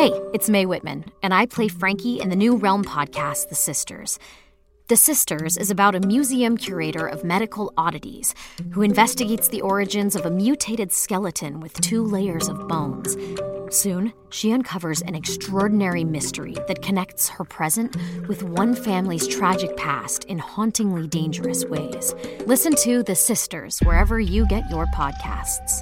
Hey, it's Mae Whitman, and I play Frankie in the new Realm podcast, The Sisters. The Sisters is about a museum curator of medical oddities who investigates the origins of a mutated skeleton with 2 layers of bones. Soon, she uncovers an extraordinary mystery that connects her present with one family's tragic past in hauntingly dangerous ways. Listen to The Sisters wherever you get your podcasts.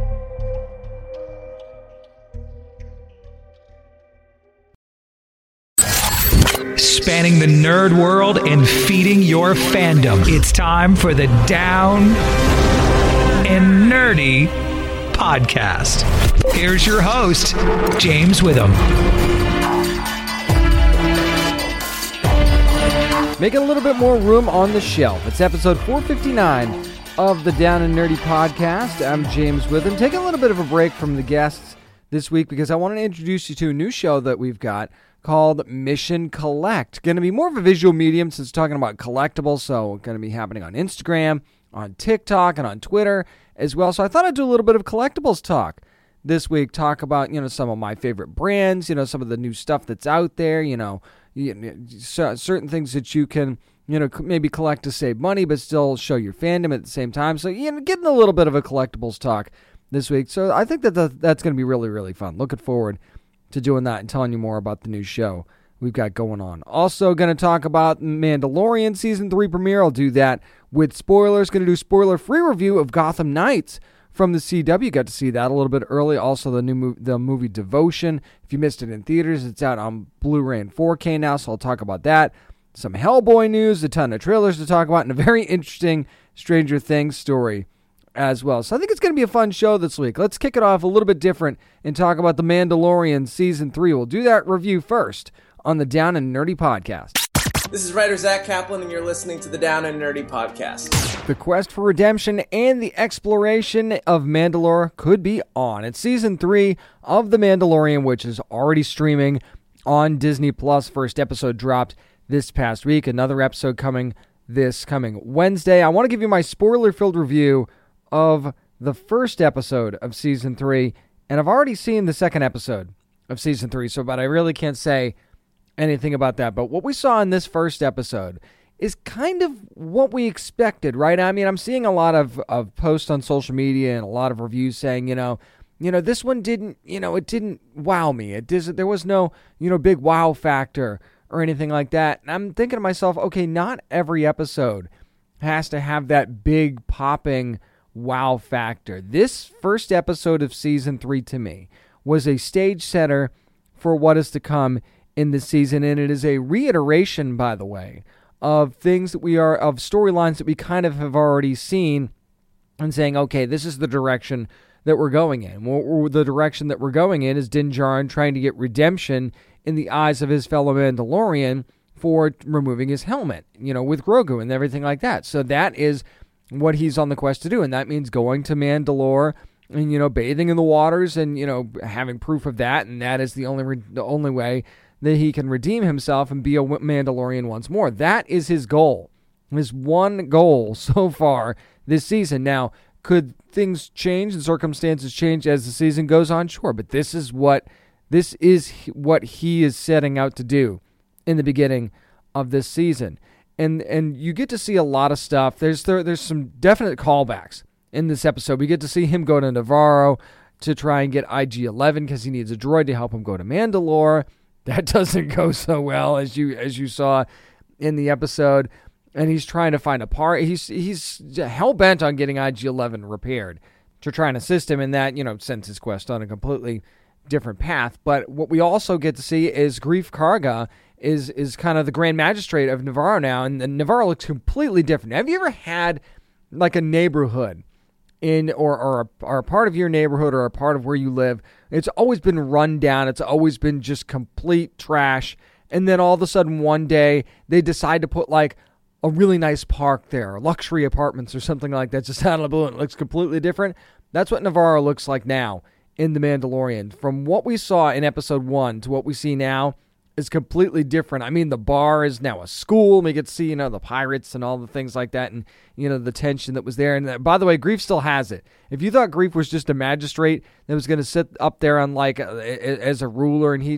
Spanning the nerd world and feeding your fandom. It's time for the Down and Nerdy podcast. Here's your host, James Witham. Making a little bit more room on the shelf. It's episode 459 of the Down and Nerdy podcast. I'm James Witham. Taking a little bit of a break from the guests this week because I want to introduce you to a new show that we've got called Mission Collect. Going to be more of a visual medium since it's talking about collectibles, so it's going to be happening on Instagram, on TikTok, and on Twitter as well. So I thought I'd do a little bit of collectibles talk this week. Talk about, some of my favorite brands, some of the new stuff that's out there, certain things that you can, maybe collect to save money, but still show your fandom at the same time. So, getting a little bit of a collectibles talk this week. So I think that's going to be really, really fun. Looking forward to doing that and telling you more about the new show we've got going on. Also going to talk about Mandalorian Season 3 premiere. I'll do that with spoilers. Going to do spoiler-free review of Gotham Knights from the CW. Got to see that a little bit early. Also the movie Devotion. If you missed it in theaters, it's out on Blu-ray and 4K now, so I'll talk about that. Some Hellboy news, a ton of trailers to talk about, and a very interesting Stranger Things story as well. So I think it's going to be a fun show this week. Let's kick it off a little bit different and talk about The Mandalorian Season 3. We'll do that review first on the Down and Nerdy podcast. This is writer Zach Kaplan, and you're listening to the Down and Nerdy podcast. The quest for redemption and the exploration of Mandalore could be on. It's Season 3 of The Mandalorian, which is already streaming on Disney+. First episode dropped this past week. Another episode coming this coming Wednesday. I want to give you my spoiler-filled review of the first episode of Season 3, and I've already seen the second episode of Season 3, but I really can't say anything about that. But what we saw in this first episode is kind of what we expected, right? I mean, I'm seeing a lot of posts on social media and a lot of reviews saying, this one didn't, it didn't wow me. There was no, big wow factor or anything like that. And I'm thinking to myself, okay, not every episode has to have that big popping wow factor. This first episode of Season 3 to me was a stage setter for what is to come in the season, and it is a reiteration, by the way, of storylines that we kind of have already seen, and saying, okay, this is the direction that we're going in. The direction that we're going in is Din Djarin trying to get redemption in the eyes of his fellow Mandalorian for removing his helmet, with Grogu and everything like that. So that is what he's on the quest to do, and that means going to Mandalore and, bathing in the waters and, having proof of that, and that is the only way that he can redeem himself and be a Mandalorian once more. That is his goal. His one goal so far this season. Now, could things change and circumstances change as the season goes on? Sure, but this is what he is setting out to do in the beginning of this season. And you get to see a lot of stuff. There's some definite callbacks in this episode. We get to see him go to Navarro to try and get IG-11 because he needs a droid to help him go to Mandalore. That doesn't go so well as you saw in the episode. And he's trying to find a part. He's hell-bent on getting IG-11 repaired to try and assist him in that, sends his quest on a completely different path. But what we also get to see is Greef Karga is kind of the Grand Magistrate of Navarro now, and Navarro looks completely different. Have you ever had like a neighborhood or a part of your neighborhood or a part of where you live? It's always been run down. It's always been just complete trash. And then all of a sudden one day they decide to put like a really nice park there, luxury apartments or something like that, just out of the blue, and it looks completely different. That's what Navarro looks like now in The Mandalorian. From what we saw in episode 1 to what we see now, is completely different. I mean, the bar is now a school. We get to see, the pirates and all the things like that, and, the tension that was there. And by the way, Greef still has it. If you thought Greef was just a magistrate that was going to sit up there on as a ruler, and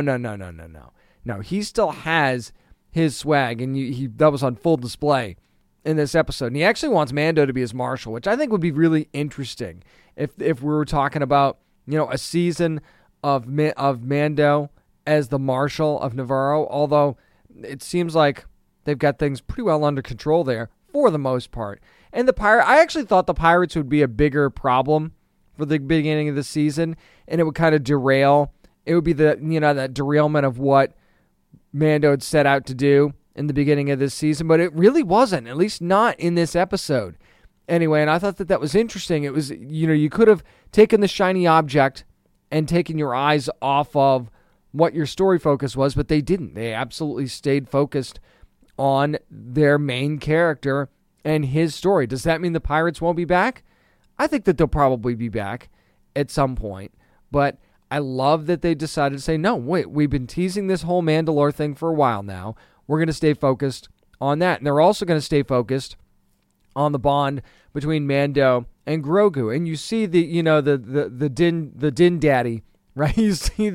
no, he still has his swag, and that was on full display in this episode. And he actually wants Mando to be his marshal, which I think would be really interesting if we were talking about, a season of Mando as the Marshal of Navarro, although it seems like they've got things pretty well under control there for the most part. And I actually thought the pirates would be a bigger problem for the beginning of the season, and it would kind of derail. It would be that derailment of what Mando had set out to do in the beginning of this season, but it really wasn't, at least not in this episode. Anyway, and I thought that was interesting. It was, you could have taken the shiny object and taken your eyes off of what your story focus was, but they didn't. They absolutely stayed focused on their main character and his story. Does that mean the pirates won't be back? I think that they'll probably be back at some point, but I love that they decided to say, no, wait, we've been teasing this whole Mandalore thing for a while now. We're going to stay focused on that. And they're also going to stay focused on the bond between Mando and Grogu. And you see the Din Daddy, right? You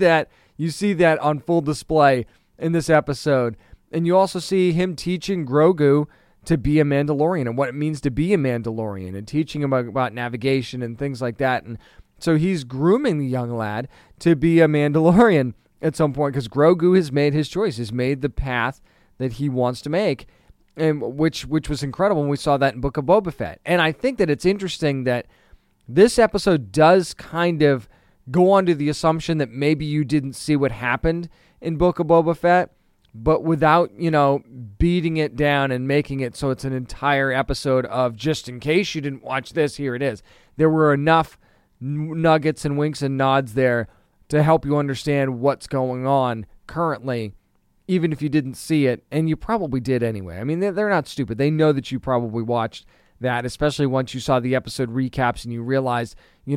see that on full display in this episode. And you also see him teaching Grogu to be a Mandalorian and what it means to be a Mandalorian, and teaching him about navigation and things like that. And so he's grooming the young lad to be a Mandalorian at some point, because Grogu has made his choice, has made the path that he wants to make, and which was incredible when we saw that in Book of Boba Fett. And I think that it's interesting that this episode does kind of go under the assumption that maybe you didn't see what happened in Book of Boba Fett, but without, beating it down and making it so it's an entire episode of, just in case you didn't watch this, here it is. There were enough nuggets and winks and nods there to help you understand what's going on currently, even if you didn't see it, and you probably did anyway. I mean, they're not stupid. They know that you probably watched that, especially once you saw the episode recaps and you realized,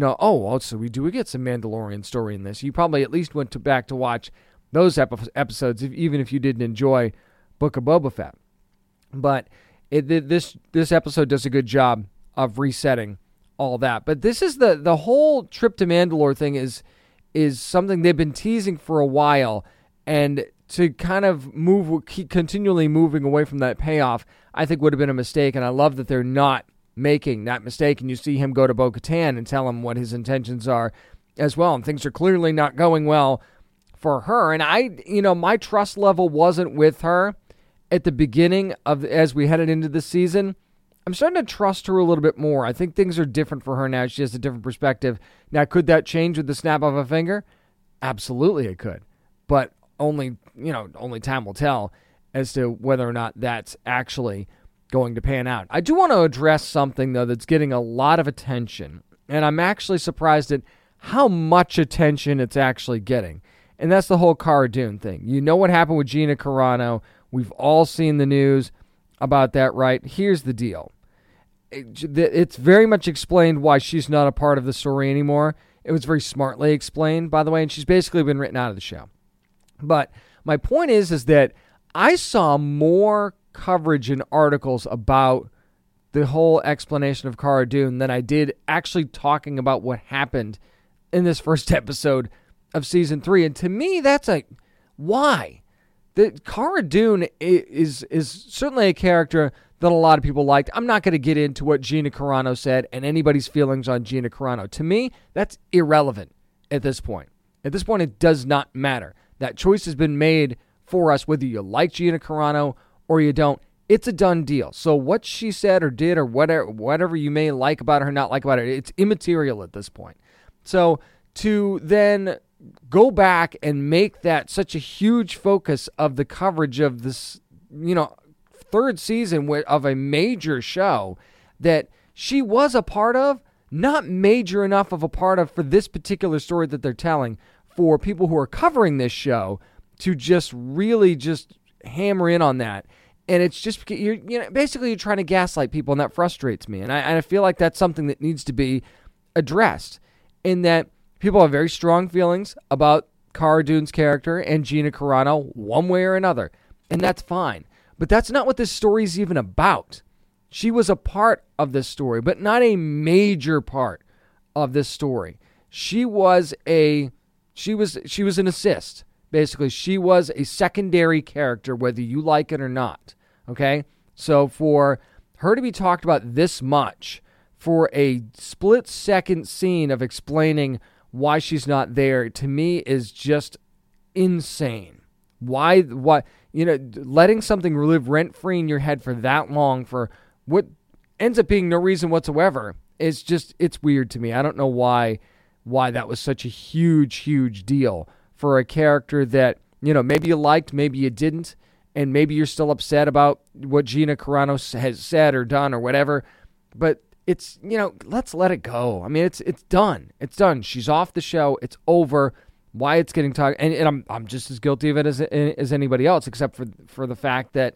so we get some Mandalorian story in this. You probably at least went back to watch those episodes, even if you didn't enjoy Book of Boba Fett. But this episode does a good job of resetting all that. But this is the whole trip to Mandalore thing is something they've been teasing for a while, and to kind of keep continually moving away from that payoff, I think would have been a mistake. And I love that they're not making that mistake. And you see him go to Bo-Katan and tell him what his intentions are as well. And things are clearly not going well for her. And my trust level wasn't with her at the beginning as we headed into the season. I'm starting to trust her a little bit more. I think things are different for her now. She has a different perspective. Now, could that change with the snap of a finger? Absolutely it could. But only time will tell as to whether or not that's actually going to pan out. I do want to address something, though, that's getting a lot of attention. And I'm actually surprised at how much attention it's actually getting. And that's the whole Cara Dune thing. You know what happened with Gina Carano. We've all seen the news about that, right? Here's the deal. It's very much explained why she's not a part of the story anymore. It was very smartly explained, by the way, and she's basically been written out of the show. But my point is that I saw more coverage and articles about the whole explanation of Cara Dune than I did actually talking about what happened in this first episode of Season 3. And to me, that's why? Cara Dune is certainly a character that a lot of people liked. I'm not going to get into what Gina Carano said and anybody's feelings on Gina Carano. To me, that's irrelevant at this point. At this point, it does not matter. That choice has been made for us, whether you like Gina Carano or you don't. It's a done deal. So what she said or did or whatever you may like about her, not like about her, it's immaterial at this point. So to then go back and make that such a huge focus of the coverage of this, third season of a major show that she was a part of, not major enough of a part of for this particular story that they're telling, for people who are covering this show to just really just hammer in on that. And it's just, basically you're trying to gaslight people, and that frustrates me. And I feel like that's something that needs to be addressed, in that people have very strong feelings about Cara Dune's character and Gina Carano one way or another, and that's fine. But that's not what this story is even about. She was a part of this story, but not a major part of this story. She was an assist. Basically, she was a secondary character, whether you like it or not. Okay? So for her to be talked about this much, for a split-second scene of explaining why she's not there, to me is just insane. Why, letting something live rent-free in your head for that long for what ends up being no reason whatsoever is just, it's weird to me. I don't know why that was such a huge deal for a character that, maybe you liked, maybe you didn't, and maybe you're still upset about what Gina Carano has said or done or whatever, but it's, let's let it go. I mean, it's done. It's done. She's off the show. It's over. Why it's getting talked, and I'm just as guilty of it as anybody else, except for the fact that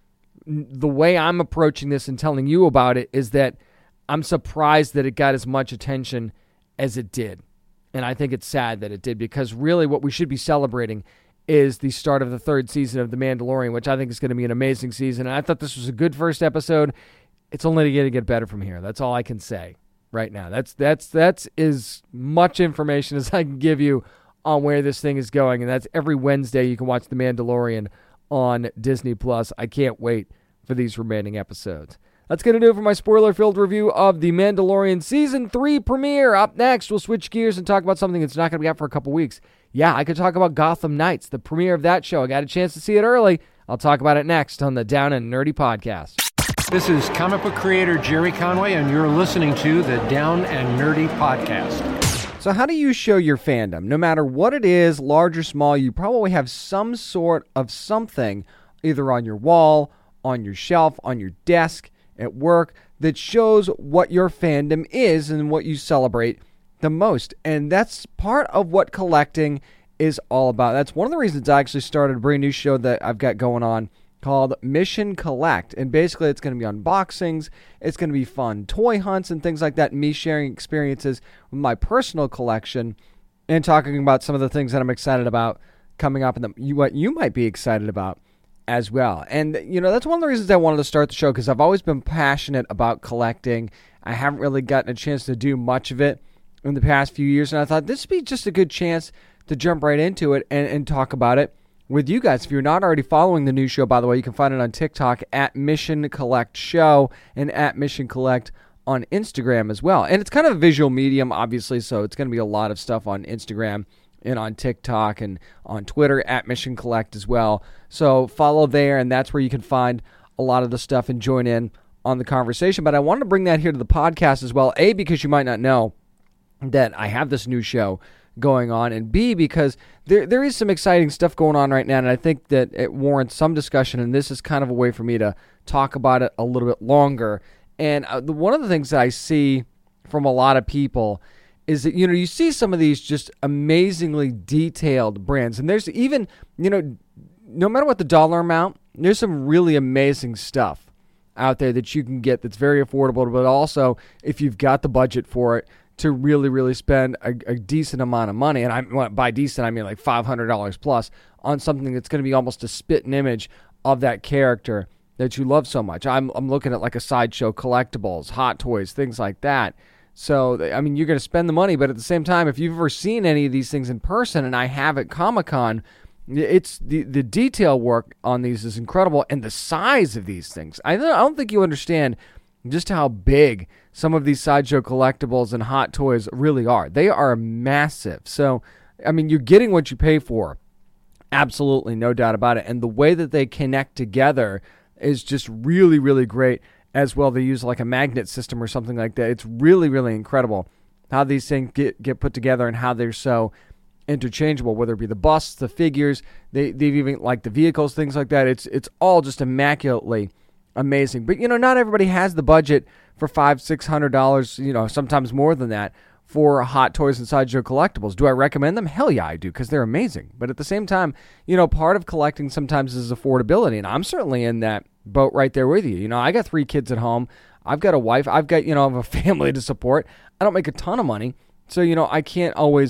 the way I'm approaching this and telling you about it is that I'm surprised that it got as much attention as it did. And I think it's sad that it did, because really what we should be celebrating is the start of the third season of The Mandalorian, which I think is going to be an amazing season. And I thought this was a good first episode. It's only going to get better from here. That's all I can say right now. That's as much information as I can give you on where this thing is going. And that's every Wednesday you can watch The Mandalorian on Disney+. I can't wait for these remaining episodes. That's going to do it for my spoiler-filled review of The Mandalorian Season 3 premiere. Up next, we'll switch gears and talk about something that's not going to be out for a couple weeks. Yeah, I could talk about Gotham Knights, the premiere of that show. I got a chance to see it early. I'll talk about it next on the Down and Nerdy Podcast. This is comic book creator Jerry Conway, and you're listening to the Down and Nerdy Podcast. So how do you show your fandom? No matter what it is, large or small, you probably have some sort of something, either on your wall, on your shelf, on your desk, at work, that shows what your fandom is and what you celebrate the most. And that's part of what collecting is all about. That's one of the reasons I actually started a brand new show that I've got going on called Mission Collect. And basically it's going to be unboxings, it's going to be fun toy hunts and things like that, and me sharing experiences with my personal collection and talking about some of the things that I'm excited about coming up and what you might be excited about as well. And, that's one of the reasons I wanted to start the show, because I've always been passionate about collecting. I haven't really gotten a chance to do much of it in the past few years, and I thought this would be just a good chance to jump right into it and talk about it with you guys. If you're not already following the new show, by the way, you can find it on TikTok at Mission Collect Show and at Mission Collect on Instagram as well. And it's kind of a visual medium, obviously, so it's going to be a lot of stuff on Instagram and on TikTok and on Twitter at Mission Collect as well. So follow there, and that's where you can find a lot of the stuff and join in on the conversation. But I wanted to bring that here to the podcast as well, A, because you might not know that I have this new show going on, and B, because there is some exciting stuff going on right now, and I think that it warrants some discussion, and this is kind of a way for me to talk about it a little bit longer. And one of the things that I see from a lot of people is that, you see some of these just amazingly detailed brands, and there's even, no matter what the dollar amount, there's some really amazing stuff out there that you can get that's very affordable, but also, if you've got the budget for it, to really spend a decent amount of money. And by decent, I mean like $500 plus on something that's going to be almost a spitting image of that character that you love so much. I'm looking at like a Sideshow collectibles, Hot Toys, things like that. So, I mean, you're going to spend the money, but at the same time, if you've ever seen any of these things in person, and I have at Comic-Con, it's the detail work on these is incredible, and the size of these things. I don't think you understand just how big some of these Sideshow collectibles and Hot Toys really are. They are massive. So, I mean, you're getting what you pay for. Absolutely, no doubt about it. And the way that they connect together is just really great as well. They use like a magnet system or something like that. It's really incredible how these things get put together and how they're so interchangeable, whether it be the busts, the figures, they've even like the vehicles, things like that. It's all just immaculately amazing. But, not everybody has the budget for $500-$600, sometimes more than that, for Hot Toys and Sideshow collectibles. Do I recommend them? Hell yeah, I do, because they're amazing. But at the same time, part of collecting sometimes is affordability, and I'm certainly in that boat right there with you. I got 3 kids at home. I've got a wife. I've got, I have a family to support. I don't make a ton of money, so, I can't always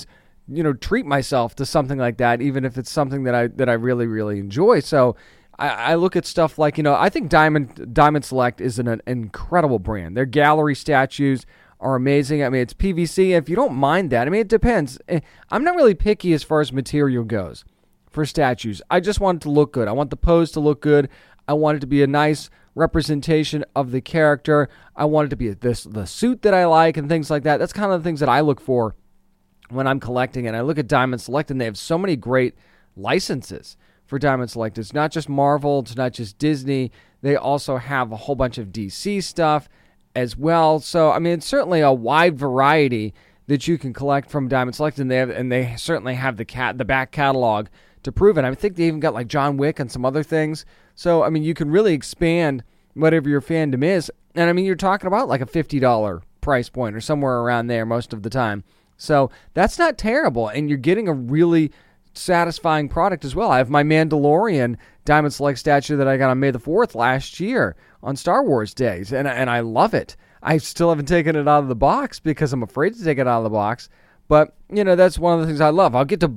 treat myself to something like that, even if it's something that I really, really enjoy. So I look at stuff like, I think Diamond Select is an incredible brand. Their gallery statues are amazing. I mean, it's PVC. If you don't mind that, I mean, it depends. I'm not really picky as far as material goes for statues. I just want it to look good. I want the pose to look good. I want it to be a nice representation of the character. I want it to be the suit that I like and things like that. That's kind of the things that I look for when I'm collecting. And I look at Diamond Select, and they have so many great licenses for Diamond Select. It's not just Marvel. It's not just Disney. They also have a whole bunch of DC stuff as well. So, I mean, it's certainly a wide variety that you can collect from Diamond Select, and they certainly have the back catalog to prove it. I think they even got like John Wick and some other things. So, I mean, you can really expand whatever your fandom is. And, I mean, you're talking about like a $50 price point or somewhere around there most of the time. So, that's not terrible, and you're getting a really satisfying product as well. I have my Mandalorian Diamond Select statue that I got on May the 4th last year on Star Wars days, and I love it. I still haven't taken it out of the box because I'm afraid to take it out of the box, but, that's one of the things I love. I'll get to,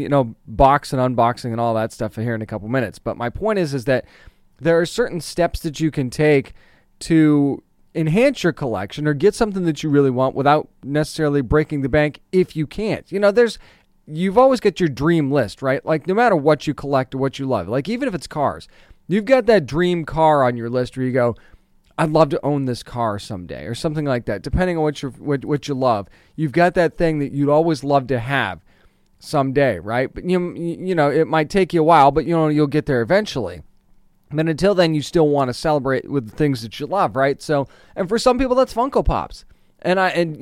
box and unboxing and all that stuff here in a couple minutes, but my point is that there are certain steps that you can take to enhance your collection or get something that you really want without necessarily breaking the bank if you can't. You've always got your dream list, right? Like, no matter what you collect or what you love, like, even if it's cars, you've got that dream car on your list where you go, I'd love to own this car someday or something like that. Depending on what you love, you've got that thing that you'd always love to have someday, right? But, it might take you a while, but, you'll get there eventually. But until then, you still want to celebrate with the things that you love, right? So, and for some people, that's Funko Pops. And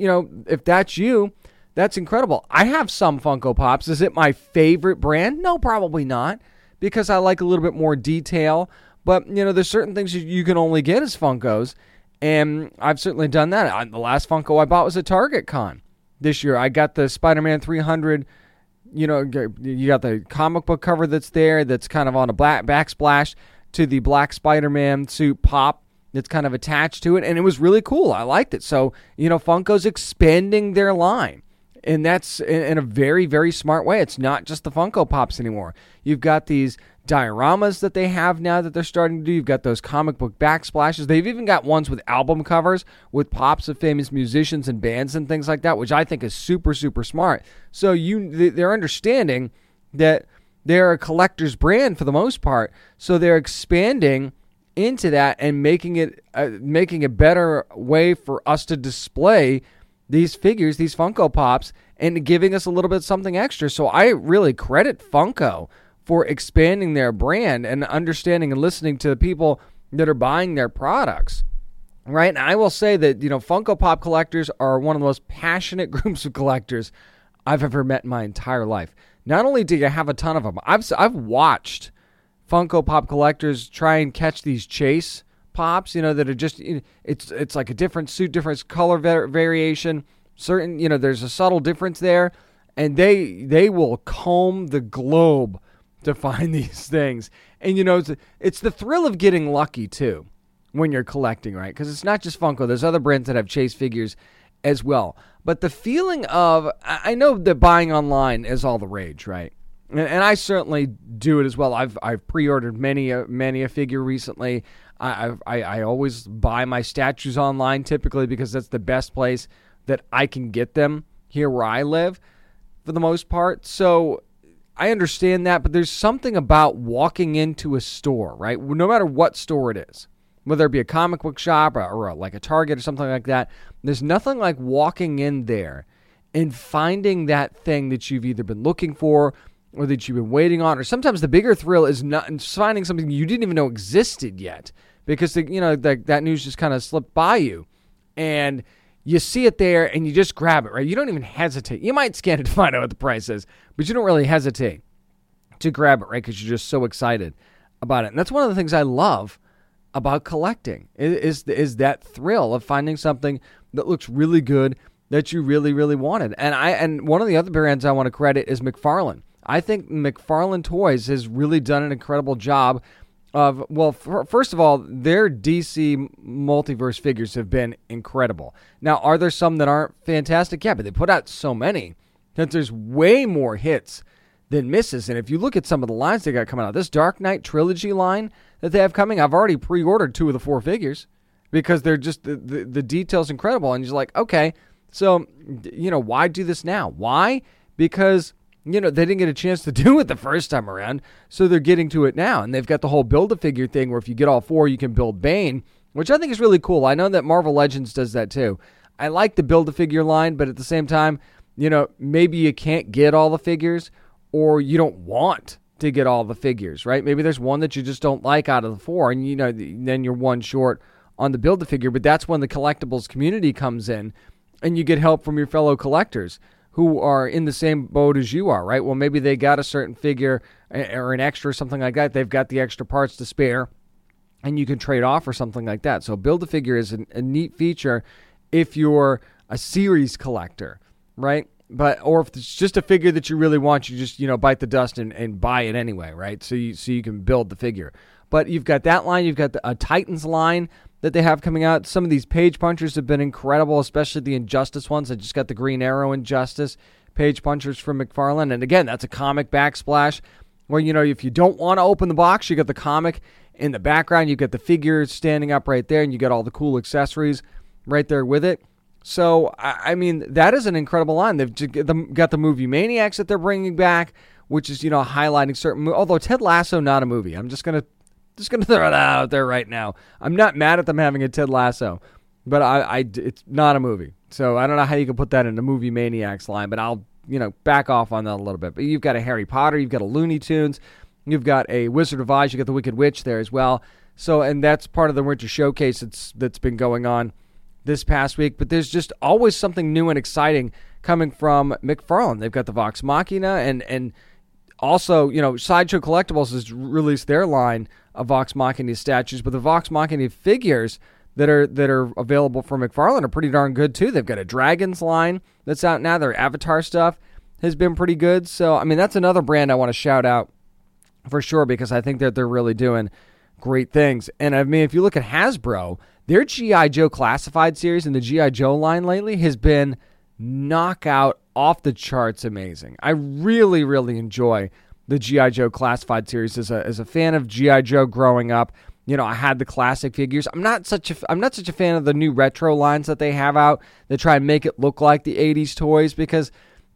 if that's you, that's incredible. I have some Funko Pops. Is it my favorite brand? No, probably not, because I like a little bit more detail. But, there's certain things you can only get as Funkos, and I've certainly done that. The last Funko I bought was at Target Con this year. I got the Spider-Man 300, you got the comic book cover that's there that's kind of on a black backsplash to the black Spider-Man suit pop that's kind of attached to it, and it was really cool. I liked it. So, Funko's expanding their line. And that's in a very, very smart way. It's not just the Funko Pops anymore. You've got these dioramas that they have now that they're starting to do. You've got those comic book backsplashes. They've even got ones with album covers with pops of famous musicians and bands and things like that, which I think is super, super smart. So they're understanding that they're a collector's brand for the most part. So they're expanding into that and making it a better way for us to display these figures, these Funko Pops, and giving us a little bit something extra. So I really credit Funko for expanding their brand and understanding and listening to the people that are buying their products, right? And I will say that, Funko Pop collectors are one of the most passionate groups of collectors I've ever met in my entire life. Not only do you have a ton of them, I've watched Funko Pop collectors try and catch these chase pops, that are just, it's like a different suit, different color variation, certain, there's a subtle difference there, and they will comb the globe to find these things. And, it's the thrill of getting lucky, too, when you're collecting, right? Because it's not just Funko. There's other brands that have chase figures as well. But the feeling of, I know that buying online is all the rage, right? And I certainly do it as well. I've pre-ordered many a figure recently. I always buy my statues online typically because that's the best place that I can get them here where I live for the most part. So I understand that, but there's something about walking into a store, right? No matter what store it is, whether it be a comic book shop or like a Target or something like that, there's nothing like walking in there and finding that thing that you've either been looking for or that you've been waiting on, or sometimes the bigger thrill is not finding something you didn't even know existed yet because that news just kind of slipped by you, and you see it there and you just grab it, right? You don't even hesitate. You might scan it to find out what the price is, but you don't really hesitate to grab it, right? Because you're just so excited about it, and that's one of the things I love about collecting is that thrill of finding something that looks really good that you really, really wanted. And one of the other brands I want to credit is McFarlane. I think McFarlane Toys has really done an incredible job of, first of all, their DC multiverse figures have been incredible. Now, are there some that aren't fantastic? Yeah, but they put out so many that there's way more hits than misses. And if you look at some of the lines they got coming out, this Dark Knight trilogy line that they have coming, I've already pre-ordered 2 of the 4 figures because they're just, the detail's incredible. And you're like, okay, so, why do this now? Why? Because, they didn't get a chance to do it the first time around, so they're getting to it now. And they've got the whole Build-A-Figure thing where if you get all 4, you can build Bane, which I think is really cool. I know that Marvel Legends does that too. I like the Build-A-Figure line, but at the same time, maybe you can't get all the figures, or you don't want to get all the figures, right? Maybe there's one that you just don't like out of the 4, and then you're one short on the Build-A-Figure. But that's when the collectibles community comes in, and you get help from your fellow collectors who are in the same boat as you are, right? Well, maybe they got a certain figure or an extra or something like that. They've got the extra parts to spare, and you can trade off or something like that. So Build-A-Figure is a neat feature if you're a series collector, right? Or if it's just a figure that you really want, you just, bite the dust and buy it anyway, right? So you can build the figure. But you've got that line. You've got a Titans line that they have coming out. Some of these page punchers have been incredible, especially the Injustice ones. I just got the Green Arrow Injustice page punchers from McFarlane. And again, that's a comic backsplash where, if you don't want to open the box, you got the comic in the background. You got the figure standing up right there, and you got all the cool accessories right there with it. So, I mean, that is an incredible line. They've got the movie Maniacs that they're bringing back, which is, highlighting certain although Ted Lasso, not a movie. I'm just gonna throw that out there right now. I'm not mad at them having a Ted Lasso, but it's not a movie. So I don't know how you can put that in the movie Maniacs line, but I'll, back off on that a little bit. But you've got a Harry Potter, you've got a Looney Tunes, you've got a Wizard of Oz, you've got the Wicked Witch there as well. So, and that's part of the Winter Showcase that's been going on this past week, but there's just always something new and exciting coming from McFarlane. They've got the Vox Machina, and also, Sideshow Collectibles has released their line of Vox Machina statues, but the Vox Machina figures that are available from McFarlane are pretty darn good too. They've got a Dragons line that's out now. Their Avatar stuff has been pretty good. So, I mean, that's another brand I want to shout out for sure because I think that they're really doing great things. And I mean, if you look at Hasbro, their G.I. Joe Classified series and the G.I. Joe line lately has been knockout, off the charts amazing. I really, really enjoy the G.I. Joe Classified series as a fan of G.I. Joe growing up. I had the classic figures. I'm not such a fan of the new retro lines that they have out that try and make it look like the 80s toys because,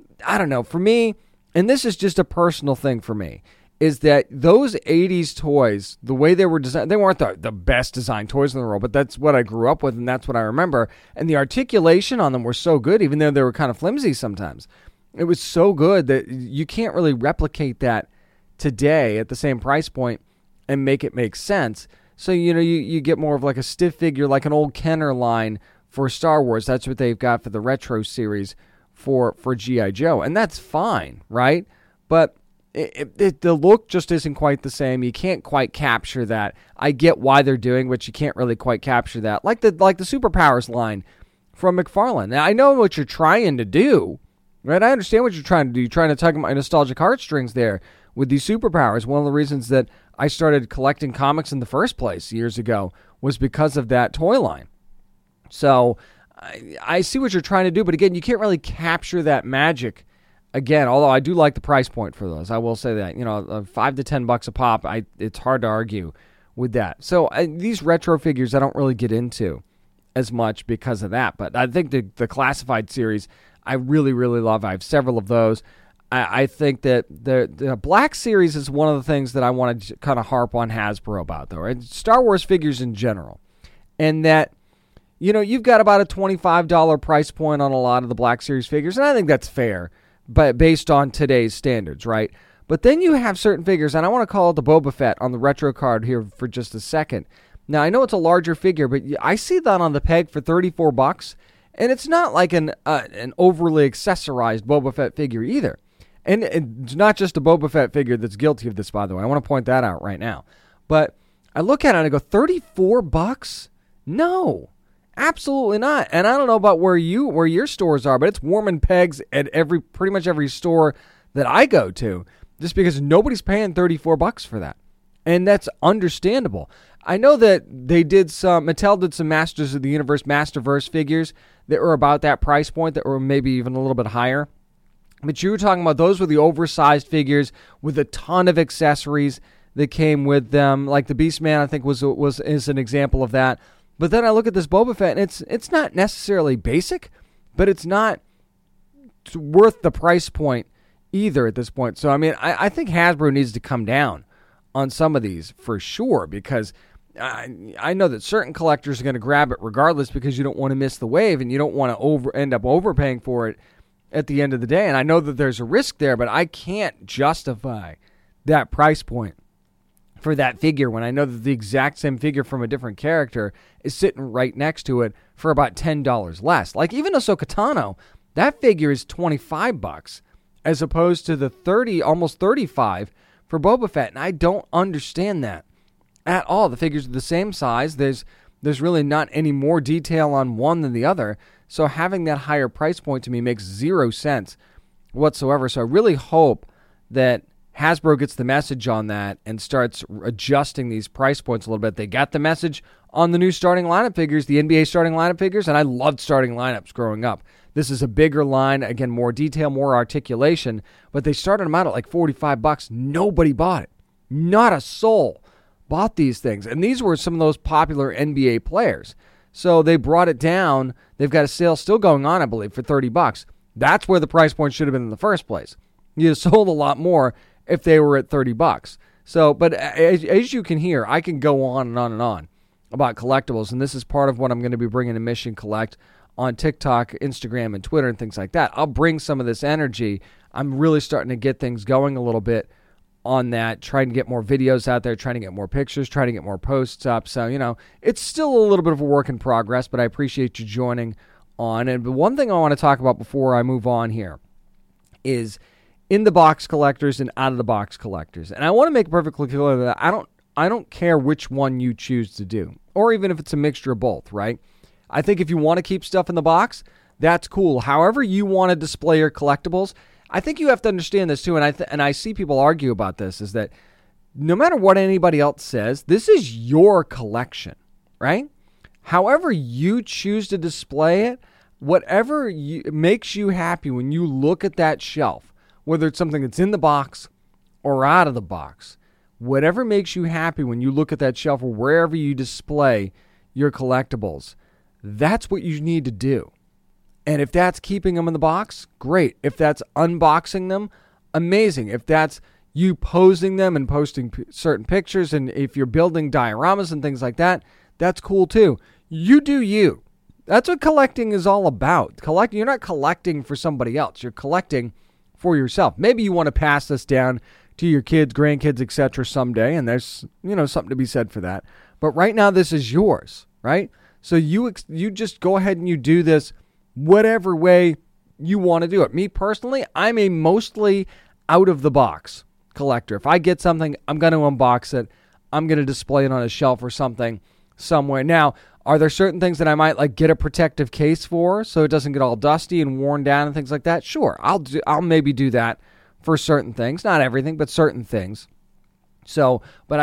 I don't know, for me, and this is just a personal thing for me, is that those 80s toys, the way they were designed, they weren't the best designed toys in the world, but that's what I grew up with, and that's what I remember. And the articulation on them were so good, even though they were kind of flimsy sometimes. It was so good that you can't really replicate that today at the same price point and make it make sense. So, you get more of like a stiff figure, like an old Kenner line for Star Wars. That's what they've got for the retro series for G.I. Joe. And that's fine, right? But the look just isn't quite the same. You can't quite capture that. I get why they're doing, but you can't really quite capture that. Like the Superpowers line from McFarlane. Now, I know what you're trying to do, right? I understand what you're trying to do. You're trying to tug my nostalgic heartstrings there with these Superpowers. One of the reasons that I started collecting comics in the first place years ago was because of that toy line. So I see what you're trying to do, but again, you can't really capture that magic. Again, although I do like the price point for those, I will say that, $5 to $10 a pop. It's hard to argue with that. So these retro figures, I don't really get into as much because of that. But I think the Classified series, I really, really love. I have several of those. I think that the Black Series is one of the things that I want to kind of harp on Hasbro about, though, right? Star Wars figures in general, and that. You've got about a $25 price point on a lot of the Black Series figures, and I think that's fair. But based on today's standards, right? But then you have certain figures, and I want to call it the Boba Fett on the retro card here for just a second. Now, I know it's a larger figure, but I see that on the peg for $34, and it's not like an overly accessorized Boba Fett figure either. And it's not just a Boba Fett figure that's guilty of this, by the way. I want to point that out right now. But I look at it and I go, $34? No. Absolutely not. And I don't know about where your stores are, but it's warming pegs at pretty much every store that I go to, just because nobody's paying $34 for that. And that's understandable. I know that Mattel did some Masters of the Universe Masterverse figures that were about that price point, that were maybe even a little bit higher. But you were talking about those were the oversized figures with a ton of accessories that came with them. Like the Beastman, I think is an example of that. But then I look at this Boba Fett, and it's not necessarily basic, but it's not worth the price point either at this point. So, I mean, I think Hasbro needs to come down on some of these for sure, because I know that certain collectors are going to grab it regardless because you don't want to miss the wave and you don't want to end up overpaying for it at the end of the day. And I know that there's a risk there, but I can't justify that price point for that figure when I know that the exact same figure from a different character is sitting right next to it for about $10 less. Like even Ahsoka Tano, that figure is $25 as opposed to the almost $35 for Boba Fett, and I don't understand that at all. The figures are the same size. There's really not any more detail on one than the other. So having that higher price point to me makes 0 sense whatsoever. So I really hope that Hasbro gets the message on that and starts adjusting these price points a little bit. They got the message on the new starting lineup figures, the NBA starting lineup figures, and I loved starting lineups growing up. This is a bigger line, again, more detail, more articulation, but they started them out at like $45. Nobody bought it. Not a soul bought these things. And these were some of those popular NBA players. So they brought it down. They've got a sale still going on, I believe, for $30. That's where the price point should have been in the first place. You'd have sold a lot more if they were at $30. So, but as you can hear, I can go on and on and on about collectibles, and this is part of what I'm going to be bringing to Mission Collect on TikTok, Instagram, and Twitter, and things like that. I'll bring some of this energy. I'm really starting to get things going a little bit on that, trying to get more videos out there, trying to get more pictures, trying to get more posts up. So, it's still a little bit of a work in progress, but I appreciate you joining on. And one thing I want to talk about before I move on here is in-the-box collectors and out-of-the-box collectors. And I want to make perfectly clear that I don't care which one you choose to do, or even if it's a mixture of both, right? I think if you want to keep stuff in the box, that's cool. However you want to display your collectibles, I think you have to understand this too, and I see people argue about this, is that no matter what anybody else says, this is your collection, right? However you choose to display it, whatever makes you happy when you look at that shelf, whether it's something that's in the box or out of the box, whatever makes you happy when you look at that shelf or wherever you display your collectibles, that's what you need to do. And if that's keeping them in the box, great. If that's unboxing them, amazing. If that's you posing them and posting certain pictures, and if you're building dioramas and things like that, that's cool too. You do you. That's what collecting is all about. You're not collecting for somebody else. You're collecting for yourself. Maybe you want to pass this down to your kids, grandkids, etc. someday, and there's something to be said for that. But right now, this is yours, right? So you just go ahead and you do this whatever way you want to do it. Me personally, I'm a mostly out-of-the-box collector. If I get something, I'm going to unbox it. I'm going to display it on a shelf or something somewhere. Now, are there certain things that I might get a protective case for so it doesn't get all dusty and worn down and things like that? Sure, I'll maybe do that for certain things. Not everything, but certain things. So, but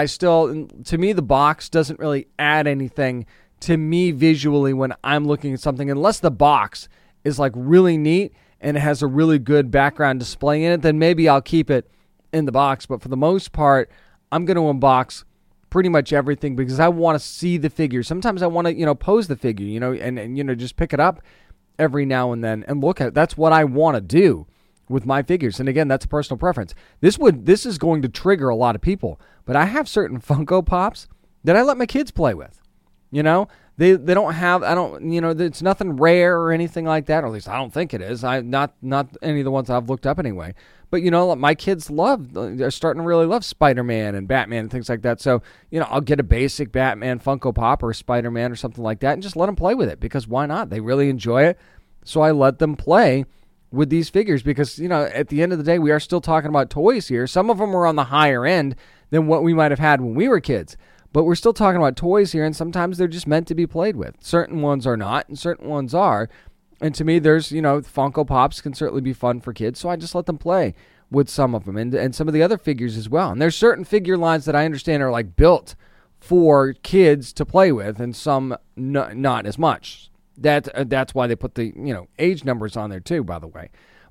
to me, the box doesn't really add anything to me visually when I'm looking at something, unless the box is really neat and it has a really good background display in it, then maybe I'll keep it in the box. But for the most part, I'm going to unbox pretty much everything because I want to see the figure. Sometimes I want to, pose the figure, and just pick it up every now and then and look at it. That's what I want to do with my figures. And again, that's a personal preference. This is going to trigger a lot of people, but I have certain Funko Pops that I let my kids play with. They don't have, it's nothing rare or anything like that, or at least I don't think it is. Not any of the ones I've looked up anyway. But, my kids are starting to really love Spider-Man and Batman and things like that. So, I'll get a basic Batman Funko Pop or Spider-Man or something like that and just let them play with it because why not? They really enjoy it. So I let them play with these figures because, at the end of the day, we are still talking about toys here. Some of them are on the higher end than what we might have had when we were kids. But we're still talking about toys here, and sometimes they're just meant to be played with. Certain ones are not, and certain ones are. And to me, there's, Funko Pops can certainly be fun for kids, so I just let them play with some of them and some of the other figures as well. And there's certain figure lines that I understand are built for kids to play with, and some not as much. That's why they put the age numbers on there too, by the way.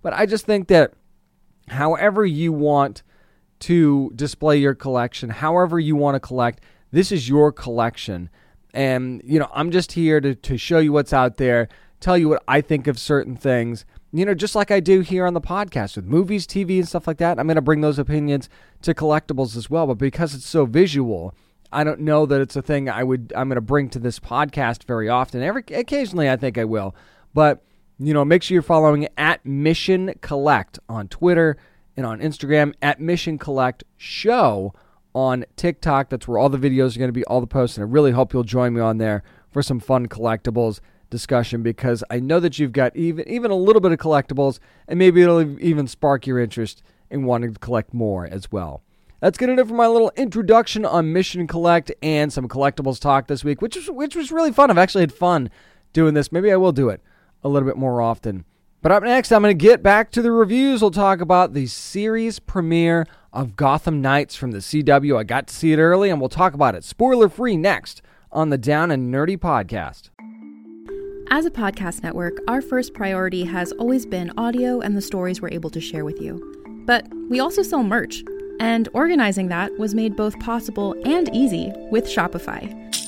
But I just think that however you want to display your collection, however you want to collect, this is your collection. And, I'm just here to show you what's out there, tell you what I think of certain things, just like I do here on the podcast with movies, TV, and stuff like that. I'm going to bring those opinions to collectibles as well. But because it's so visual, I don't know that it's a thing I'm going to bring to this podcast very often. Occasionally, I think I will. But, make sure you're following at Mission Collect on Twitter and on Instagram, at Mission Collect Show on TikTok. That's where all the videos are going to be, all the posts. And I really hope you'll join me on there for some fun collectibles discussion, because I know that you've got even a little bit of collectibles, and maybe it'll even spark your interest in wanting to collect more as well. That's going to do it for my little introduction on Mission Collect and some collectibles talk this week, which was really fun. I've actually had fun doing this. Maybe I will do it a little bit more often. But up next, I'm going to get back to the reviews. We'll talk about the series premiere of Gotham Knights from the CW. I got to see it early, and we'll talk about it spoiler-free next on the Down and Nerdy podcast. As a podcast network, our first priority has always been audio and the stories we're able to share with you. But we also sell merch, and organizing that was made both possible and easy with Shopify.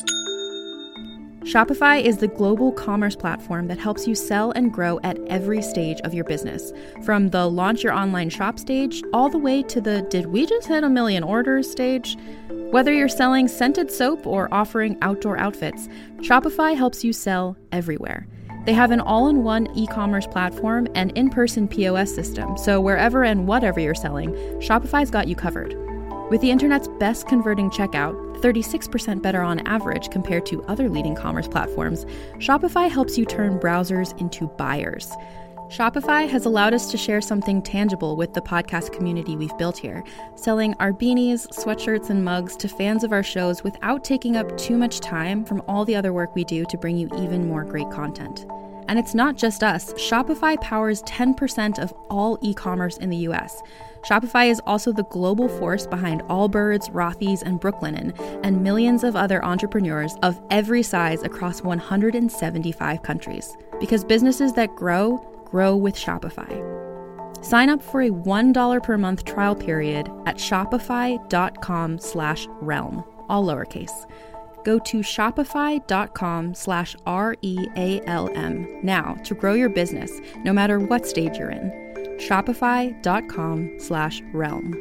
Shopify is the global commerce platform that helps you sell and grow at every stage of your business, from the launch your online shop stage all the way to the did we just hit 1 million orders stage. Whether you're selling scented soap or offering outdoor outfits, Shopify helps you sell everywhere. They have an all-in-one e-commerce platform and in-person POS system, so wherever and whatever you're selling, Shopify's got you covered. With the internet's best converting checkout, 36% better on average compared to other leading commerce platforms, Shopify helps you turn browsers into buyers. Shopify has allowed us to share something tangible with the podcast community we've built here, selling our beanies, sweatshirts, and mugs to fans of our shows without taking up too much time from all the other work we do to bring you even more great content. And it's not just us. Shopify powers 10% of all e-commerce in the US. Shopify is also the global force behind Allbirds, Rothy's, and Brooklinen, and millions of other entrepreneurs of every size across 175 countries. Because businesses that grow with Shopify. Sign up for a $1 per month trial period at shopify.com/realm, all lowercase. Go to shopify.com/REALM now to grow your business, no matter what stage you're in. Shopify.com/realm.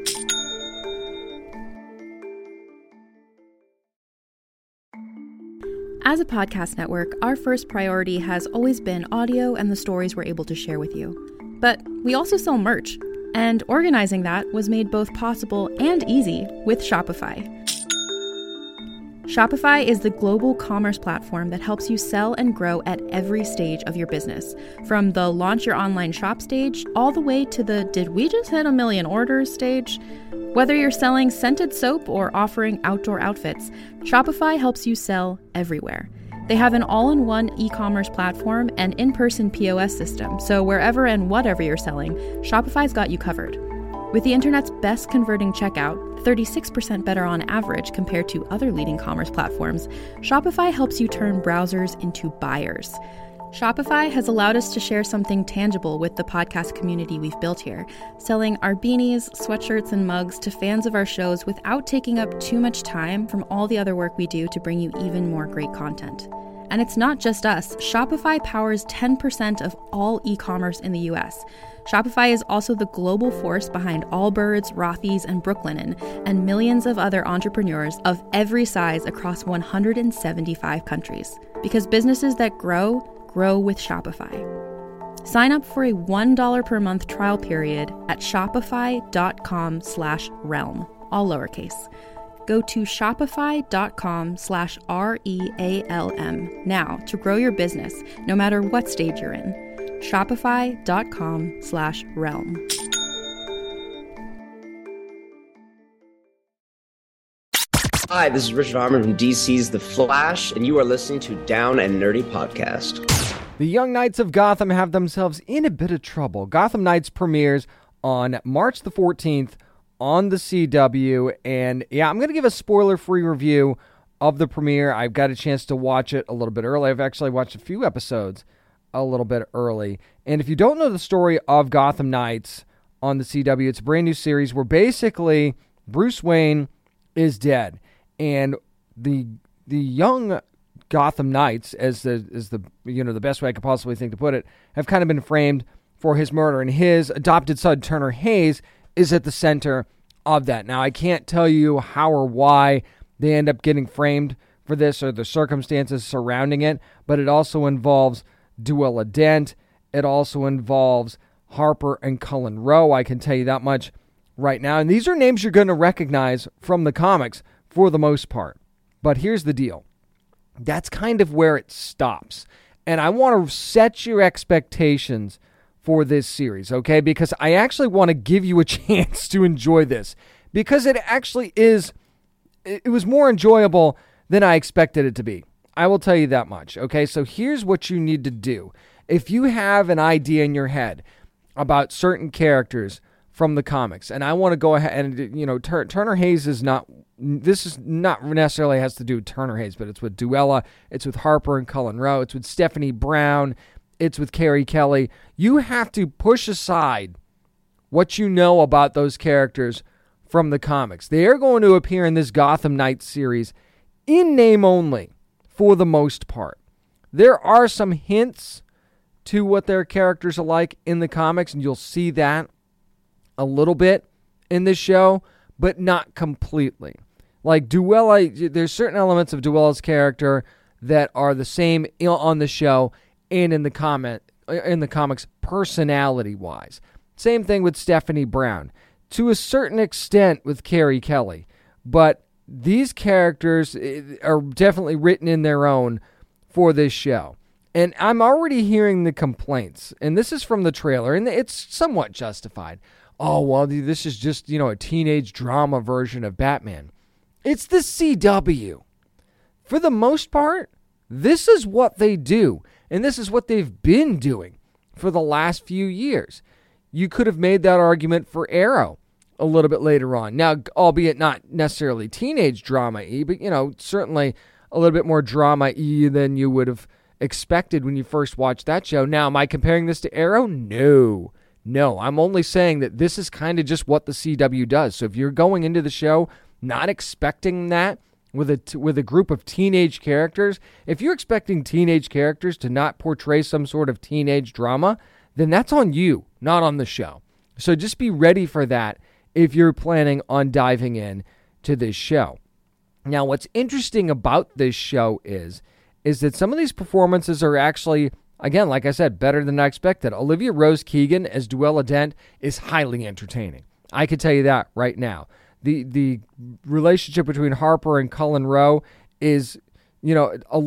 As a podcast network, our first priority has always been audio and the stories we're able to share with you. But we also sell merch, and organizing that was made both possible and easy with Shopify. Shopify is the global commerce platform that helps you sell and grow at every stage of your business, from the launch your online shop stage all the way to the did we just hit 1 million orders stage. Whether you're selling scented soap or offering outdoor outfits, Shopify helps you sell everywhere. They have an all-in-one e-commerce platform and in-person POS system, so wherever and whatever you're selling, Shopify's got you covered. With the internet's best converting checkout, 36% better on average compared to other leading commerce platforms, Shopify helps you turn browsers into buyers. Shopify has allowed us to share something tangible with the podcast community we've built here, selling our beanies, sweatshirts, and mugs to fans of our shows without taking up too much time from all the other work we do to bring you even more great content. And it's not just us. Shopify powers 10% of all e-commerce in the US. Shopify is also the global force behind Allbirds, Rothy's, and Brooklinen, and millions of other entrepreneurs of every size across 175 countries. Because businesses that grow with Shopify. Sign up for a $1 per month trial period at shopify.com/realm, all lowercase. Go to shopify.com/REALM now to grow your business, no matter what stage you're in. Shopify.com/realm. Hi, this is Richard Harmon from DC's The Flash, and you are listening to Down and Nerdy Podcast. The Young Knights of Gotham have themselves in a bit of trouble. Gotham Knights premieres on March the 14th on the CW, and yeah, I'm going to give a spoiler-free review of the premiere. I've got a chance to watch it a little bit early. I've actually watched a few episodes a little bit early. And if you don't know the story of Gotham Knights on the CW, it's a brand new series where basically Bruce Wayne is dead, and the young Gotham Knights, as the the best way I could possibly think to put it, have kind of been framed for his murder, and his adopted son Turner Hayes is at the center of that. Now, I can't tell you how or why they end up getting framed for this or the circumstances surrounding it, but it also involves Duella Dent. It also involves Harper and Cullen Rowe. I can tell you that much right now. And these are names you're going to recognize from the comics for the most part. But here's the deal. That's kind of where it stops. And I want to set your expectations for this series, okay? Because I actually want to give you a chance to enjoy this. Because it actually is, it was more enjoyable than I expected it to be. I will tell you that much, okay? So here's what you need to do. If you have an idea in your head about certain characters from the comics, and I want to go ahead and, Turner Hayes is not, this is not necessarily has to do with Turner Hayes, but it's with Duella, it's with Harper and Cullen Rowe, it's with Stephanie Brown, it's with Carrie Kelly. You have to push aside what you know about those characters from the comics. They are going to appear in this Gotham Knights series in name only, for the most part. There are some hints to what their characters are like in the comics, and you'll see that a little bit in this show, but not completely. Like Duella, there's certain elements of Duella's character that are the same on the show and in the comics personality-wise. Same thing with Stephanie Brown. To a certain extent with Carrie Kelly. But these characters are definitely written in their own for this show. And I'm already hearing the complaints. And this is from the trailer, and it's somewhat justified. Oh, well, this is just, a teenage drama version of Batman. It's the CW. For the most part, this is what they do. And this is what they've been doing for the last few years. You could have made that argument for Arrow a little bit later on. Now, albeit not necessarily teenage drama-y, but, certainly a little bit more drama-y than you would have expected when you first watched that show. Now, am I comparing this to Arrow? No, I'm only saying that this is kind of just what the CW does. So if you're going into the show not expecting that with a group of teenage characters, if you're expecting teenage characters to not portray some sort of teenage drama, then that's on you, not on the show. So just be ready for that if you're planning on diving in to this show. Now, what's interesting about this show is that some of these performances are actually, again, like I said, better than I expected. Olivia Rose Keegan as Duella Dent is highly entertaining. I can tell you that right now. The relationship between Harper and Cullen Rowe is, a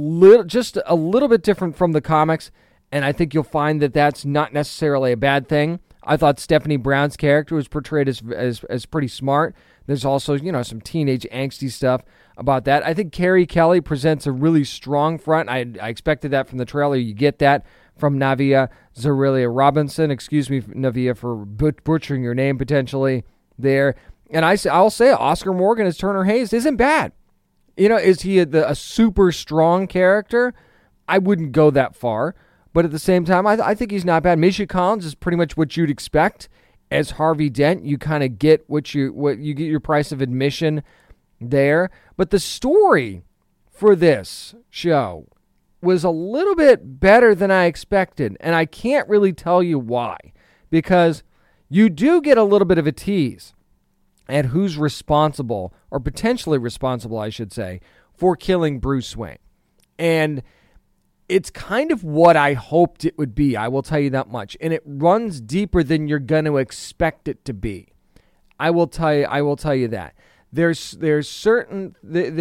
little bit different from the comics, and I think you'll find that that's not necessarily a bad thing. I thought Stephanie Brown's character was portrayed as pretty smart. There's also, some teenage angsty stuff about that. I think Carrie Kelly presents a really strong front. I expected that from the trailer. You get that from Navia Zarilia Robinson. Excuse me, Navia, for butchering your name potentially there. And I'll say Oscar Morgan as Turner Hayes isn't bad. Is he a super strong character? I wouldn't go that far. But at the same time, I think he's not bad. Misha Collins is pretty much what you'd expect as Harvey Dent. You kind of get what you get your price of admission there. But the story for this show was a little bit better than I expected, and I can't really tell you why, because you do get a little bit of a tease at who's responsible, or potentially responsible, I should say, for killing Bruce Wayne. And it's kind of what I hoped it would be, I will tell you that much. And it runs deeper than you're going to expect it to be. I will tell you that. There's certain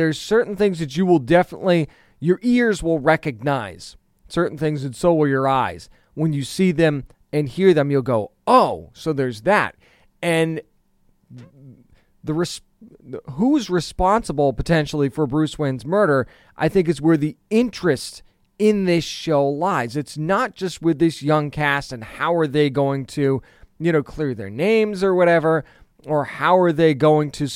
things that you will definitely, your ears will recognize. Certain things, and so will your eyes. When you see them and hear them, you'll go, oh, so there's that. And who's responsible potentially for Bruce Wayne's murder, I think, is where the interest in this show lies. It's not just with this young cast and how are they going to, clear their names or whatever, or how are they going to,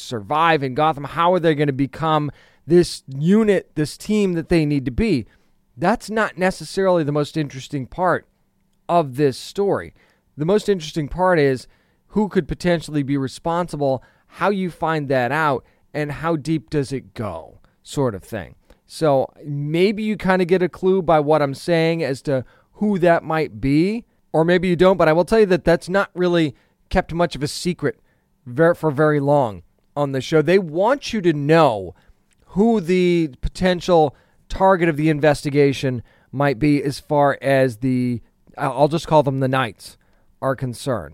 survive in Gotham? How are they going to become this unit, this team that they need to be? That's not necessarily the most interesting part of this story. The most interesting part is who could potentially be responsible, how you find that out, and how deep does it go, sort of thing. So maybe you kind of get a clue by what I'm saying as to who that might be, or maybe you don't, but I will tell you that that's not really kept much of a secret for very long on the show. They want you to know who the potential target of the investigation might be as far as I'll just call them the Knights are concerned.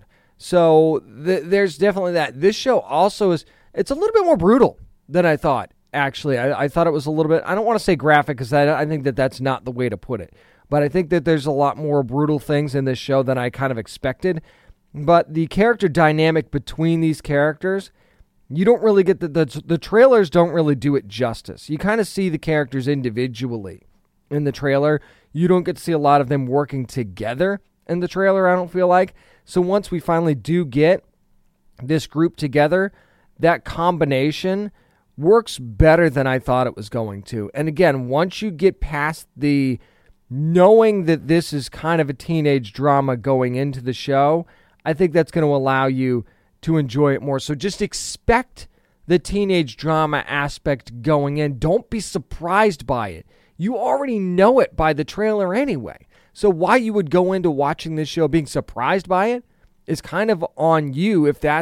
So there's definitely that. This show also it's a little bit more brutal than I thought, actually. I thought it was a little bit, I don't want to say graphic because I think that that's not the way to put it. But I think that there's a lot more brutal things in this show than I kind of expected. But the character dynamic between these characters, you don't really get the trailers don't really do it justice. You kind of see the characters individually in the trailer. You don't get to see a lot of them working together in the trailer, I don't feel like. So once we finally do get this group together, that combination works better than I thought it was going to. And again, once you get past the knowing that this is kind of a teenage drama going into the show, I think that's going to allow you to enjoy it more. So just expect the teenage drama aspect going in. Don't be surprised by it. You already know it by the trailer anyway. So why you would go into watching this show being surprised by it is kind of on you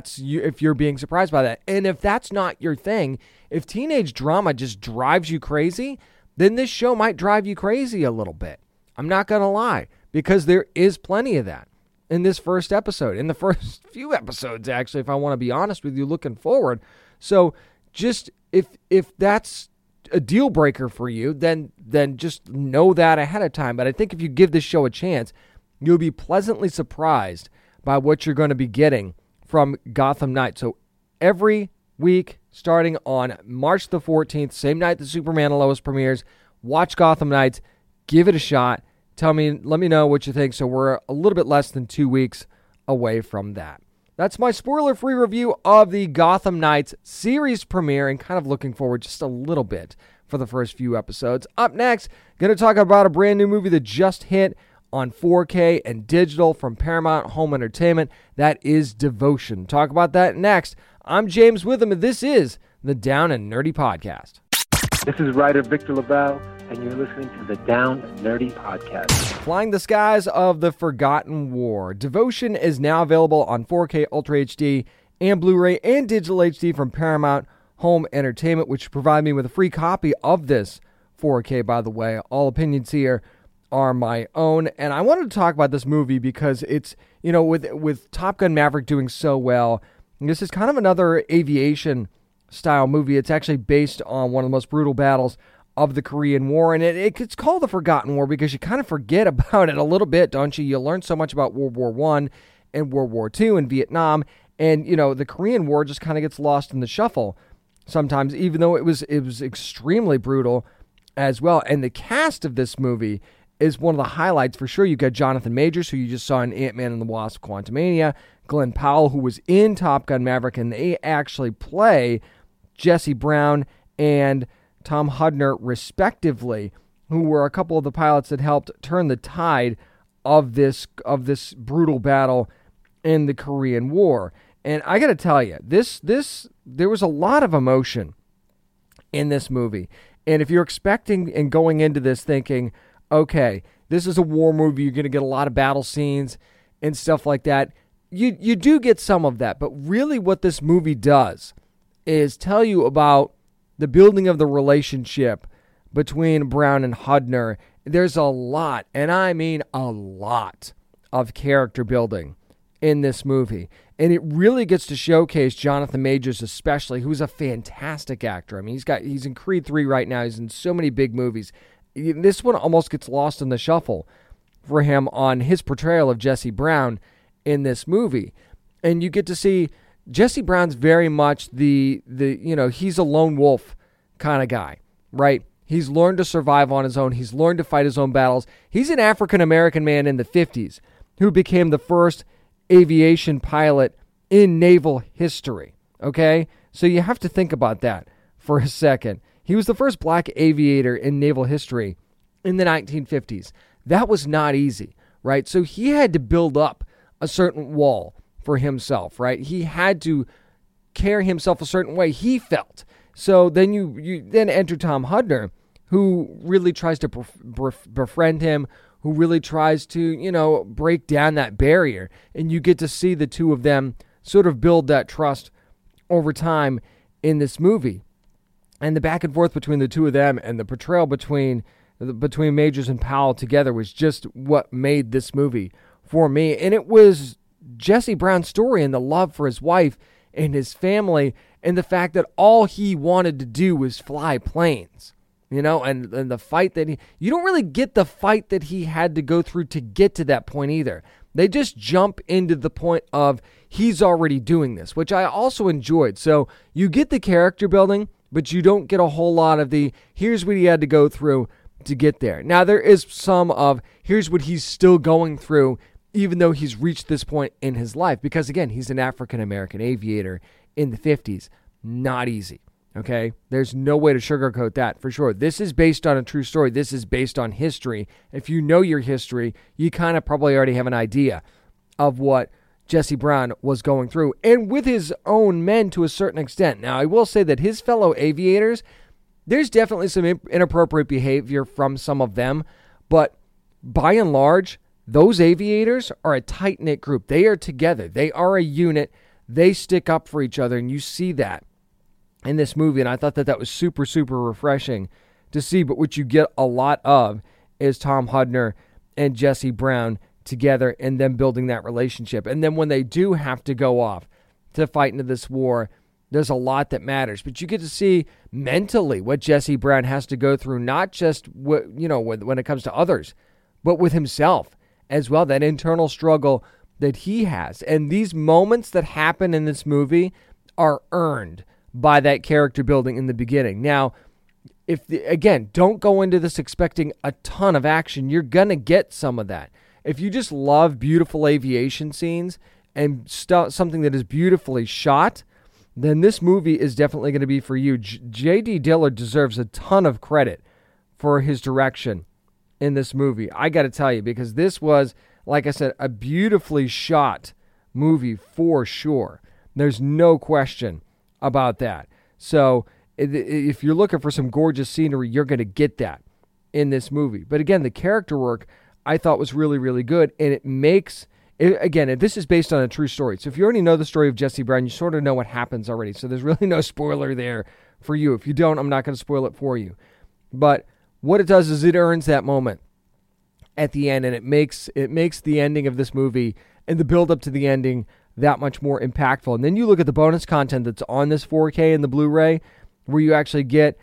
if you're being surprised by that. And if that's not your thing, if teenage drama just drives you crazy, then this show might drive you crazy a little bit. I'm not going to lie, because there is plenty of that in this first episode, in the first few episodes, actually, if I want to be honest with you, looking forward. So just if that's a deal breaker for you, then just know that ahead of time. But I think if you give this show a chance, you'll be pleasantly surprised by what you're going to be getting from Gotham Knights. So every week, starting on March the 14th, same night that Superman and Lois premieres, watch Gotham Knights, give it a shot. Let me know what you think. So we're a little bit less than 2 weeks away from that. That's my spoiler-free review of the Gotham Knights series premiere, and kind of looking forward just a little bit for the first few episodes. Up next, going to talk about a brand new movie that just hit on 4K and digital from Paramount Home Entertainment. That is Devotion. Talk about that next. I'm James Witham, and this is the Down and Nerdy Podcast. This is writer Victor LaBelle, and you're listening to the Down and Nerdy Podcast. Flying the Skies of the Forgotten War. Devotion is now available on 4K Ultra HD and Blu-ray and Digital HD from Paramount Home Entertainment, which provide me with a free copy of this 4K, by the way. All opinions here are my own. And I wanted to talk about this movie because it's, with Top Gun Maverick doing so well, this is kind of another aviation style movie. It's actually based on one of the most brutal battles of the Korean War, and it's called the Forgotten War because you kind of forget about it a little bit, don't you? You learn so much about World War I and World War II and Vietnam, and the Korean War just kind of gets lost in the shuffle sometimes, even though it was extremely brutal as well. And the cast of this movie is one of the highlights for sure. You've got Jonathan Majors, who you just saw in Ant-Man and the Wasp: Quantumania, Glenn Powell, who was in Top Gun Maverick, and they actually play Jesse Brown and Tom Hudner, respectively, who were a couple of the pilots that helped turn the tide of this brutal battle in the Korean War. And I got to tell you, there was a lot of emotion in this movie. And if you're expecting and going into this thinking, okay, this is a war movie, you're going to get a lot of battle scenes and stuff like that, you do get some of that. But really what this movie does is tell you about the building of the relationship between Brown and Hudner. There's a lot, and I mean a lot, of character building in this movie. And it really gets to showcase Jonathan Majors especially, who's a fantastic actor. I mean, he's in Creed 3 right now. He's in so many big movies. This one almost gets lost in the shuffle for him on his portrayal of Jesse Brown in this movie. And you get to see Jesse Brown's very much he's a lone wolf kind of guy, right? He's learned to survive on his own. He's learned to fight his own battles. He's an African-American man in the 50s who became the first aviation pilot in naval history, okay? So you have to think about that for a second. He was the first black aviator in naval history in the 1950s. That was not easy, right? So he had to build up a certain wall for himself, right? He had to carry himself a certain way, he felt. So then you then enter Tom Hudner, who really tries to befriend him, who really tries to, break down that barrier. And you get to see the two of them sort of build that trust over time in this movie. And the back and forth between the two of them and the portrayal between Majors and Powell together was just what made this movie for me. And it was Jesse Brown's story and the love for his wife and his family, and the fact that all he wanted to do was fly planes, and the fight that you don't really get the fight that he had to go through to get to that point either. They just jump into the point of he's already doing this, which I also enjoyed. So you get the character building, but you don't get a whole lot of the here's what he had to go through to get there. Now, there is some of here's what he's still going through, even though he's reached this point in his life. Because, again, he's an African-American aviator in the 50s. Not easy, okay? There's no way to sugarcoat that, for sure. This is based on a true story. This is based on history. If you know your history, you kind of probably already have an idea of what Jesse Brown was going through, and with his own men to a certain extent. Now, I will say that his fellow aviators, there's definitely some inappropriate behavior from some of them, but by and large, those aviators are a tight-knit group. They are together. They are a unit. They stick up for each other, and you see that in this movie, and I thought that was super, super refreshing to see. But what you get a lot of is Tom Hudner and Jesse Brown together and them building that relationship. And then when they do have to go off to fight into this war, there's a lot that matters. But you get to see mentally what Jesse Brown has to go through, not just when it comes to others, but with himself as well, that internal struggle that he has. And these moments that happen in this movie are earned by that character building in the beginning. Now, again, don't go into this expecting a ton of action. You're going to get some of that. If you just love beautiful aviation scenes and something that is beautifully shot, then this movie is definitely going to be for you. J.D. Dillard deserves a ton of credit for his direction in this movie. I got to tell you, because this was, like I said, a beautifully shot movie for sure. There's no question about that. So if you're looking for some gorgeous scenery, you're going to get that in this movie. But again, the character work I thought was really, really good. And it makes, again, this is based on a true story. So if you already know the story of Jesse Brown, you sort of know what happens already. So there's really no spoiler there for you. If you don't, I'm not going to spoil it for you. But what it does is it earns that moment at the end, and it makes the ending of this movie and the build up to the ending that much more impactful. And then you look at the bonus content that's on this 4K and the Blu-ray, where you actually get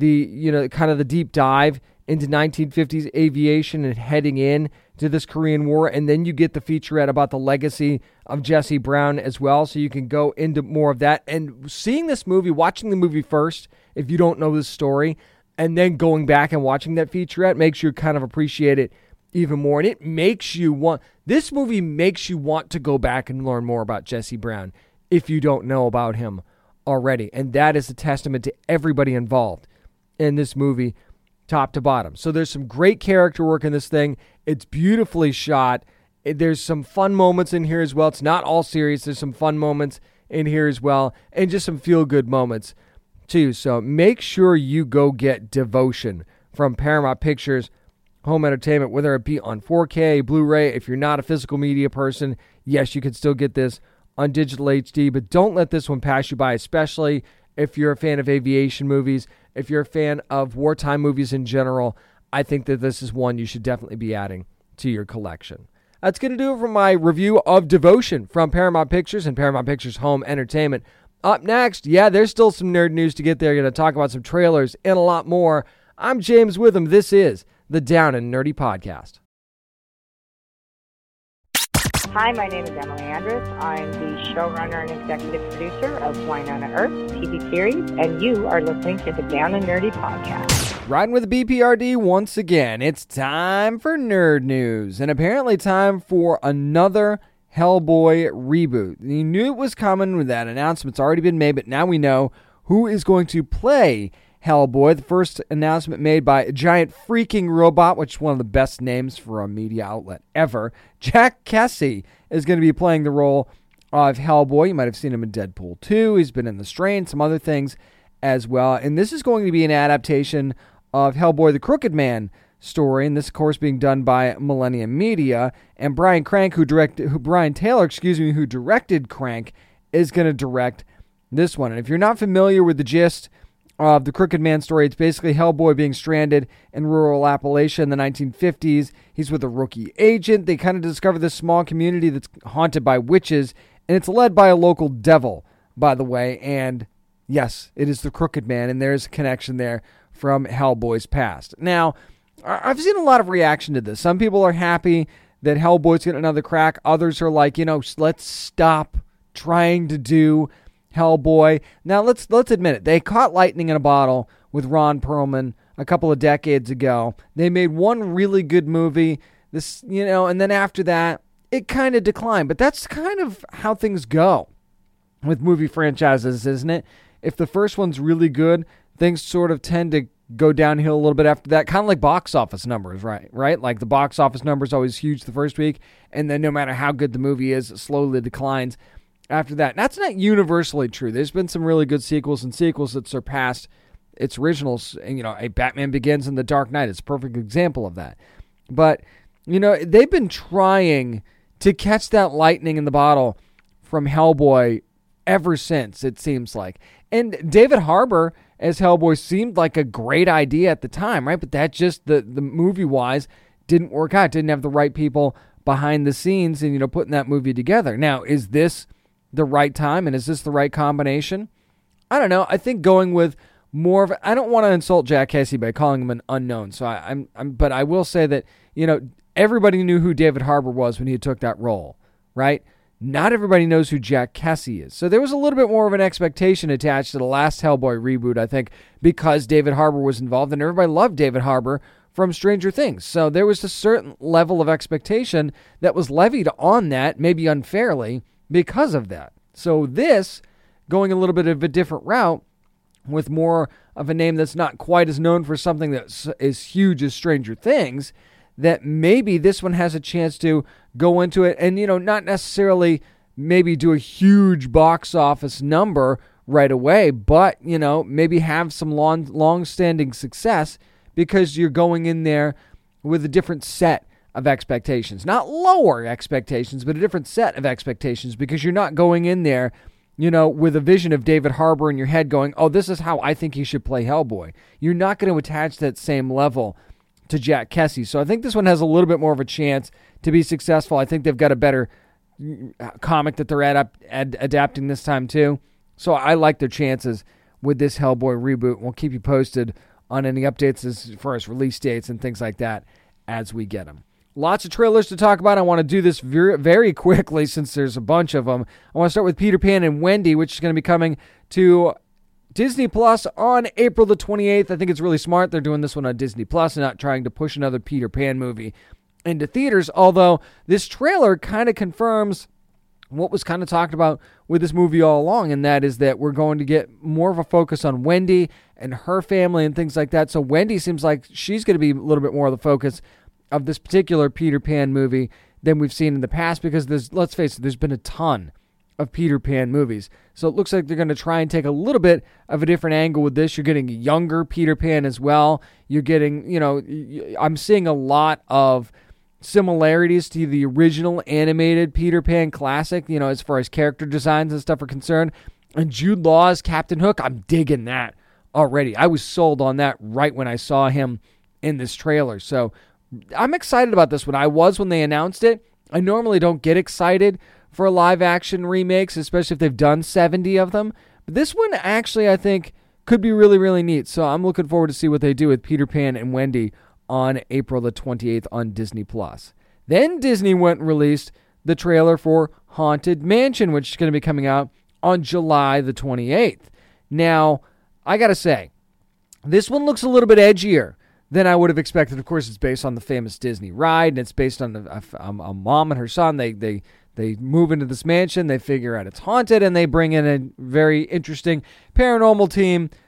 the kind of the deep dive into 1950s aviation and heading in to this Korean War, and then you get the featurette about the legacy of Jesse Brown as well, so you can go into more of that. And seeing this movie, watching the movie first, if you don't know this story, and then going back and watching that featurette makes you kind of appreciate it even more. And it makes you want, this movie makes you want to go back and learn more about Jesse Brown if you don't know about him already. And that is a testament to everybody involved in this movie, top to bottom. So there's some great character work in this thing. It's beautifully shot. There's some fun moments in here as well. It's not all serious. There's some fun moments in here as well, and just some feel-good moments too. So make sure you go get Devotion from Paramount Pictures Home Entertainment, whether it be on 4K, Blu-ray. If you're not a physical media person, yes, you can still get this on digital HD, but don't let this one pass you by, especially if you're a fan of aviation movies, if you're a fan of wartime movies in general. I think that this is one you should definitely be adding to your collection. That's going to do it for my review of Devotion from Paramount Pictures and Paramount Pictures Home Entertainment. Up next, there's still some nerd news to get there. Going to talk about some trailers and a lot more. I'm James Witham. This is the Down and Nerdy Podcast. Hi, my name is Emily Andrus. I'm the showrunner and executive producer of Wynonna Earp TV series, and you are listening to the Down and Nerdy Podcast. Riding with BPRD once again. It's time for nerd news, and apparently time for another Hellboy reboot. You knew it was coming with that announcement's already been made, but now we know who is going to play Hellboy. The first announcement made by a giant freaking robot, which is one of the best names for a media outlet ever. Jack Kesy is going to be playing the role of Hellboy. You might have seen him in Deadpool 2. He's been in The Strain, some other things as well. And this is going to be an adaptation of Hellboy the Crooked Man story, and this, of course, being done by Millennium Media. And Brian Taylor, who directed Crank, is going to direct this one. And if you're not familiar with the gist of the Crooked Man story, it's basically Hellboy being stranded in rural Appalachia in the 1950s. He's with a rookie agent. They kind of discover this small community that's haunted by witches, and it's led by a local devil, by the way. And yes, it is the Crooked Man, and there's a connection there from Hellboy's past. Now, I've seen a lot of reaction to this. Some people are happy that Hellboy's getting another crack. Others are like, let's stop trying to do Hellboy. Now, let's admit it. They caught lightning in a bottle with Ron Perlman a couple of decades ago. They made one really good movie, and then after that, it kind of declined. But that's kind of how things go with movie franchises, isn't it? If the first one's really good, things sort of tend to go downhill a little bit after that, kind of like box office numbers, right? Like the box office number is always huge the first week, and then no matter how good the movie is, it slowly declines after that. And that's not universally true. There's been some really good sequels that surpassed its originals. And, a Batman Begins and The Dark Knight is a perfect example of that. But, they've been trying to catch that lightning in the bottle from Hellboy ever since, it seems like. And David Harbour as Hellboy seemed like a great idea at the time, right? But that just, the movie-wise, didn't work out. Didn't have the right people behind the scenes and, putting that movie together. Now, is this the right time, and is this the right combination? I don't know. I think going with more of, I don't want to insult Jack Kesy by calling him an unknown. So but I will say that, everybody knew who David Harbour was when he took that role, right? Not everybody knows who Jack Kesy is. So there was a little bit more of an expectation attached to the last Hellboy reboot, I think, because David Harbour was involved, and everybody loved David Harbour from Stranger Things. So there was a certain level of expectation that was levied on that, maybe unfairly, because of that. So this, going a little bit of a different route, with more of a name that's not quite as known for something that is huge as Stranger Things, that maybe this one has a chance to go into it and, not necessarily maybe do a huge box office number right away, but, maybe have some long-standing success because you're going in there with a different set of expectations. Not lower expectations, but a different set of expectations, because you're not going in there, with a vision of David Harbour in your head going, oh, this is how I think he should play Hellboy. You're not going to attach that same level to Jack Kesy. So I think this one has a little bit more of a chance to be successful. I think they've got a better comic that they're adapting this time too. So I like their chances with this Hellboy reboot. We'll keep you posted on any updates as far as release dates and things like that as we get them. Lots of trailers to talk about. I want to do this very, very quickly since there's a bunch of them. I want to start with Peter Pan and Wendy, which is going to be coming to Disney Plus on April the 28th. I think it's really smart they're doing this one on Disney Plus and not trying to push another Peter Pan movie into theaters, although this trailer kind of confirms what was kind of talked about with this movie all along, and that is that we're going to get more of a focus on Wendy and her family and things like that. So Wendy seems like she's going to be a little bit more of the focus of this particular Peter Pan movie than we've seen in the past, because let's face it, there's been a ton of Peter Pan movies. So it looks like they're going to try and take a little bit of a different angle with this. You're getting a younger Peter Pan as well. You're getting, I'm seeing a lot of similarities to the original animated Peter Pan classic, as far as character designs and stuff are concerned. And Jude Law as Captain Hook, I'm digging that already. I was sold on that right when I saw him in this trailer. So I'm excited about this one. I was when they announced it. I normally don't get excited for live action remakes, especially if they've done 70 of them. But this one actually, I think, could be really, really neat. So I'm looking forward to see what they do with Peter Pan and Wendy on April the 28th on Disney Plus. Then Disney went and released the trailer for Haunted Mansion, which is going to be coming out on July the 28th. Now, I got to say, this one looks a little bit edgier than I would have expected. Of course, it's based on the famous Disney ride, and it's based on a mom and her son. They move into this mansion, they figure out it's haunted, and they bring in a very interesting paranormal team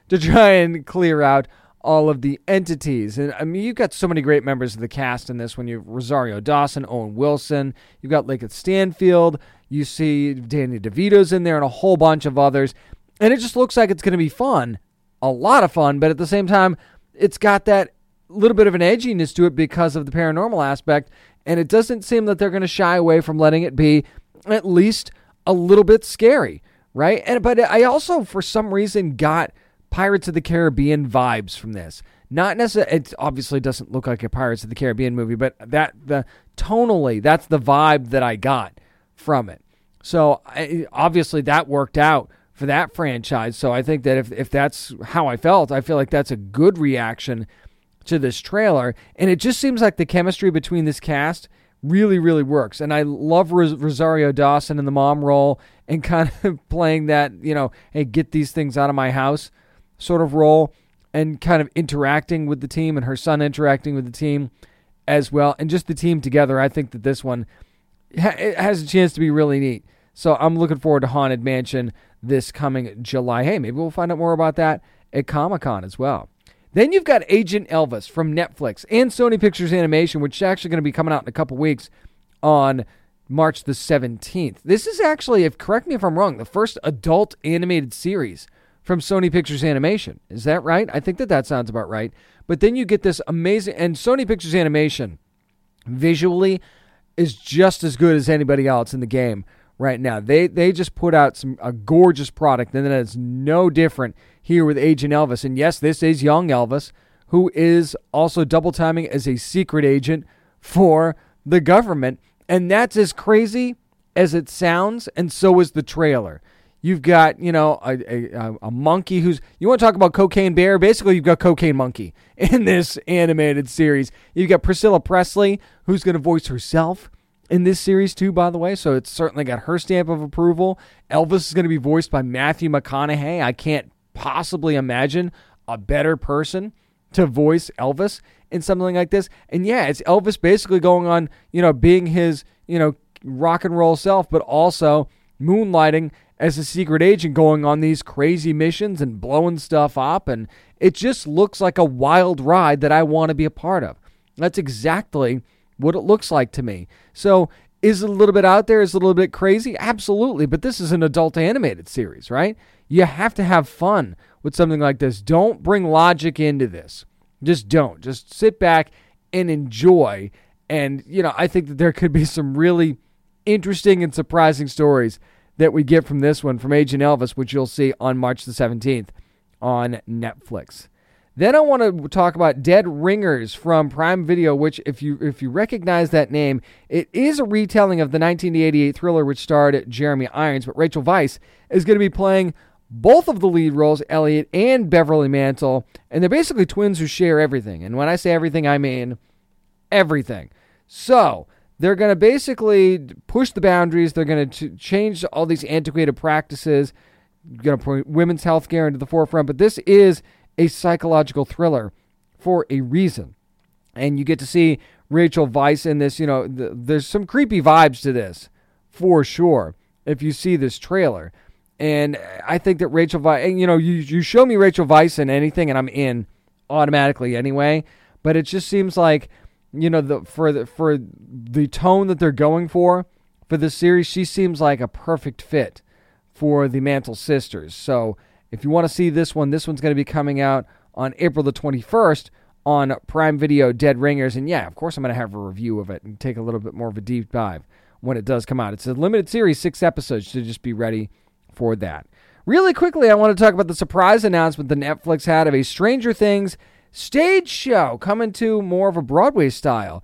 to try and clear out all of the entities. And I mean, you've got so many great members of the cast in this one. You have Rosario Dawson, Owen Wilson, you've got Lakeith Stanfield, you see Danny DeVito's in there, and a whole bunch of others. And it just looks like it's going to be fun, a lot of fun, but at the same time, it's got that little bit of an edginess to it because of the paranormal aspect, and it doesn't seem that they're going to shy away from letting it be at least a little bit scary, right? But I also, for some reason, got Pirates of the Caribbean vibes from this. Not necessarily, it obviously doesn't look like a Pirates of the Caribbean movie, but tonally, that's the vibe that I got from it. So obviously that worked out for that franchise. So I think that if that's how I feel like that's a good reaction to this trailer. And it just seems like the chemistry between this cast really, really works. And I love Rosario Dawson in the mom role and kind of playing that, hey, get these things out of my house sort of role, and kind of interacting with the team, and her son interacting with the team as well. And just the team together, I think that this one it has a chance to be really neat. So I'm looking forward to Haunted Mansion this coming July. Hey, maybe we'll find out more about that at Comic-Con as well. Then you've got Agent Elvis from Netflix and Sony Pictures Animation, which is actually going to be coming out in a couple weeks on March the 17th. This is actually, correct me if I'm wrong, the first adult animated series from Sony Pictures Animation. Is that right? I think that sounds about right. But then you get this amazing, and Sony Pictures Animation visually is just as good as anybody else in the game right now. They just put out a gorgeous product, and then it's no different here with Agent Elvis. And yes, this is young Elvis, who is also double timing as a secret agent for the government. And that's as crazy as it sounds, and so is the trailer. You've got, a monkey who's... You want to talk about Cocaine Bear? Basically, you've got Cocaine Monkey in this animated series. You've got Priscilla Presley, who's going to voice herself in this series too, by the way. So it's certainly got her stamp of approval. Elvis is going to be voiced by Matthew McConaughey. I can't possibly imagine a better person to voice Elvis in something like this. And yeah, it's Elvis basically going on, being his, rock and roll self, but also moonlighting as a secret agent, going on these crazy missions and blowing stuff up. And it just looks like a wild ride that I want to be a part of. That's exactly what it looks like to me. So is it a little bit out there? Is it a little bit crazy? Absolutely. But this is an adult animated series, right? You have to have fun with something like this. Don't bring logic into this. Just don't. Just sit back and enjoy. And, I think that there could be some really interesting and surprising stories that we get from this one, from Agent Elvis, which you'll see on March the 17th on Netflix. Then I want to talk about Dead Ringers from Prime Video, which, if you recognize that name, it is a retelling of the 1988 thriller which starred Jeremy Irons, but Rachel Weisz is going to be playing both of the lead roles, Elliot and Beverly Mantle, and they're basically twins who share everything. And when I say everything, I mean everything. So they're going to basically push the boundaries. They're going to change all these antiquated practices, going to put women's health care into the forefront. But this is a psychological thriller for a reason. And you get to see Rachel Weisz in this. There's some creepy vibes to this, for sure, if you see this trailer. And I think that Rachel Weisz, you show me Rachel Weisz in anything, and I'm in automatically anyway. But it just seems like, for the tone that they're going for this series, she seems like a perfect fit for the Mantle sisters. So if you want to see this one's going to be coming out on April the 21st on Prime Video, Dead Ringers. And yeah, of course I'm going to have a review of it and take a little bit more of a deep dive when it does come out. It's a limited series, 6 episodes, so just be ready for that. Really quickly, I want to talk about the surprise announcement that Netflix had of a Stranger Things stage show coming to more of a Broadway style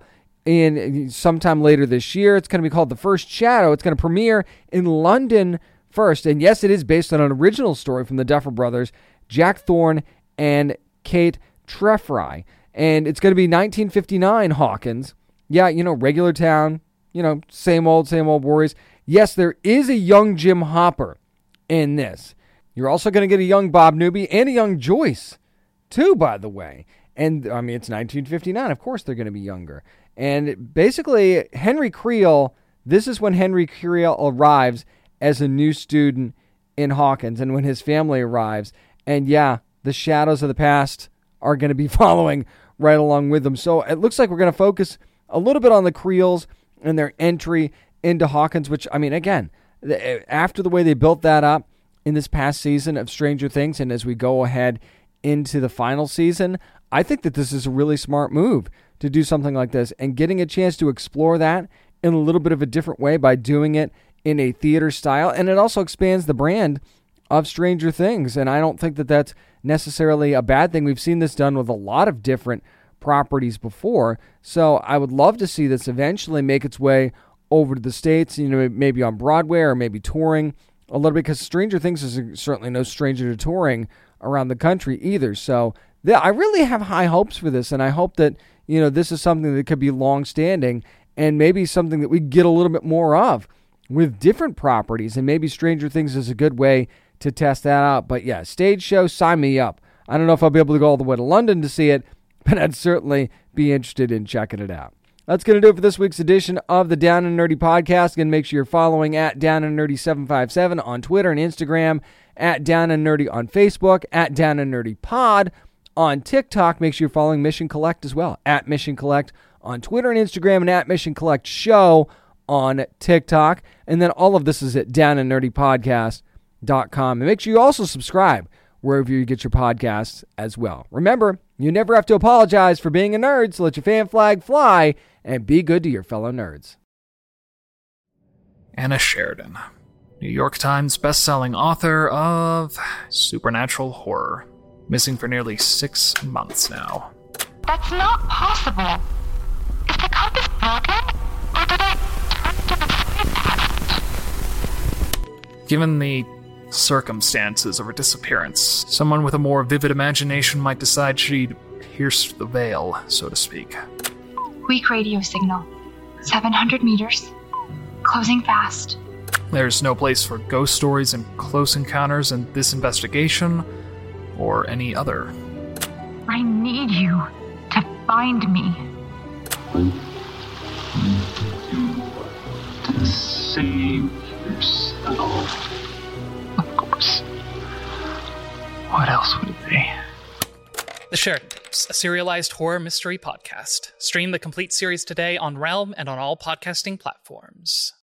in sometime later this year. It's going to be called The First Shadow. It's going to premiere in London first. And yes, it is based on an original story from the Duffer Brothers, Jack Thorne and Kate Treffry. And it's going to be 1959 Hawkins. Yeah, regular town, same old warriors. Yes, there is a young Jim Hopper in this. You're also going to get a young Bob Newby and a young Joyce too, by the way. And, I mean, it's 1959. Of course they're going to be younger. And basically, Henry Creel, this is when Henry Creel arrives as a new student in Hawkins and when his family arrives. And, yeah, the shadows of the past are going to be following right along with them. So it looks like we're going to focus a little bit on the Creels and their entry into Hawkins, which, I mean, again, after the way they built that up in this past season of Stranger Things, and as we go ahead into the final season, I think that this is a really smart move to do something like this and getting a chance to explore that in a little bit of a different way by doing it in a theater style. And it also expands the brand of Stranger Things, and I don't think that that's necessarily a bad thing. We've seen this done with a lot of different properties before, so I would love to see this eventually make its way over to the States, maybe on Broadway or maybe touring a little bit, because Stranger Things is certainly no stranger to touring around the country either. So I really have high hopes for this, and I hope that this is something that could be long-standing and maybe something that we get a little bit more of with different properties, and maybe Stranger Things is a good way to test that out. But yeah, stage show, sign me up. I don't know if I'll be able to go all the way to London to see it, but I'd certainly be interested in checking it out. That's going to do it for this week's edition of the Down and Nerdy Podcast. Again, make sure you're following at Down and Nerdy 757 on Twitter and Instagram, at Down and Nerdy on Facebook, at Down and Nerdy Pod on TikTok. Make sure you're following Mission Collect as well, at Mission Collect on Twitter and Instagram, and at Mission Collect Show on TikTok. And then all of this is at downandnerdypodcast.com. And make sure you also subscribe wherever you get your podcasts as well. Remember, you never have to apologize for being a nerd, so let your fan flag fly and be good to your fellow nerds. Anna Sheridan, New York Times bestselling author of supernatural horror, missing for nearly 6 months now. That's not possible. Is the compass broken? Or did I turn to the past? Given the circumstances of her disappearance, someone with a more vivid imagination might decide she'd pierced the veil, so to speak. Weak radio signal. 700 meters. Closing fast. There's no place for ghost stories and close encounters in this investigation, or any other. I need you to find me. To save yourself. Of course. What else would it be? The Sheridan Tapes, a serialized horror mystery podcast. Stream the complete series today on Realm and on all podcasting platforms.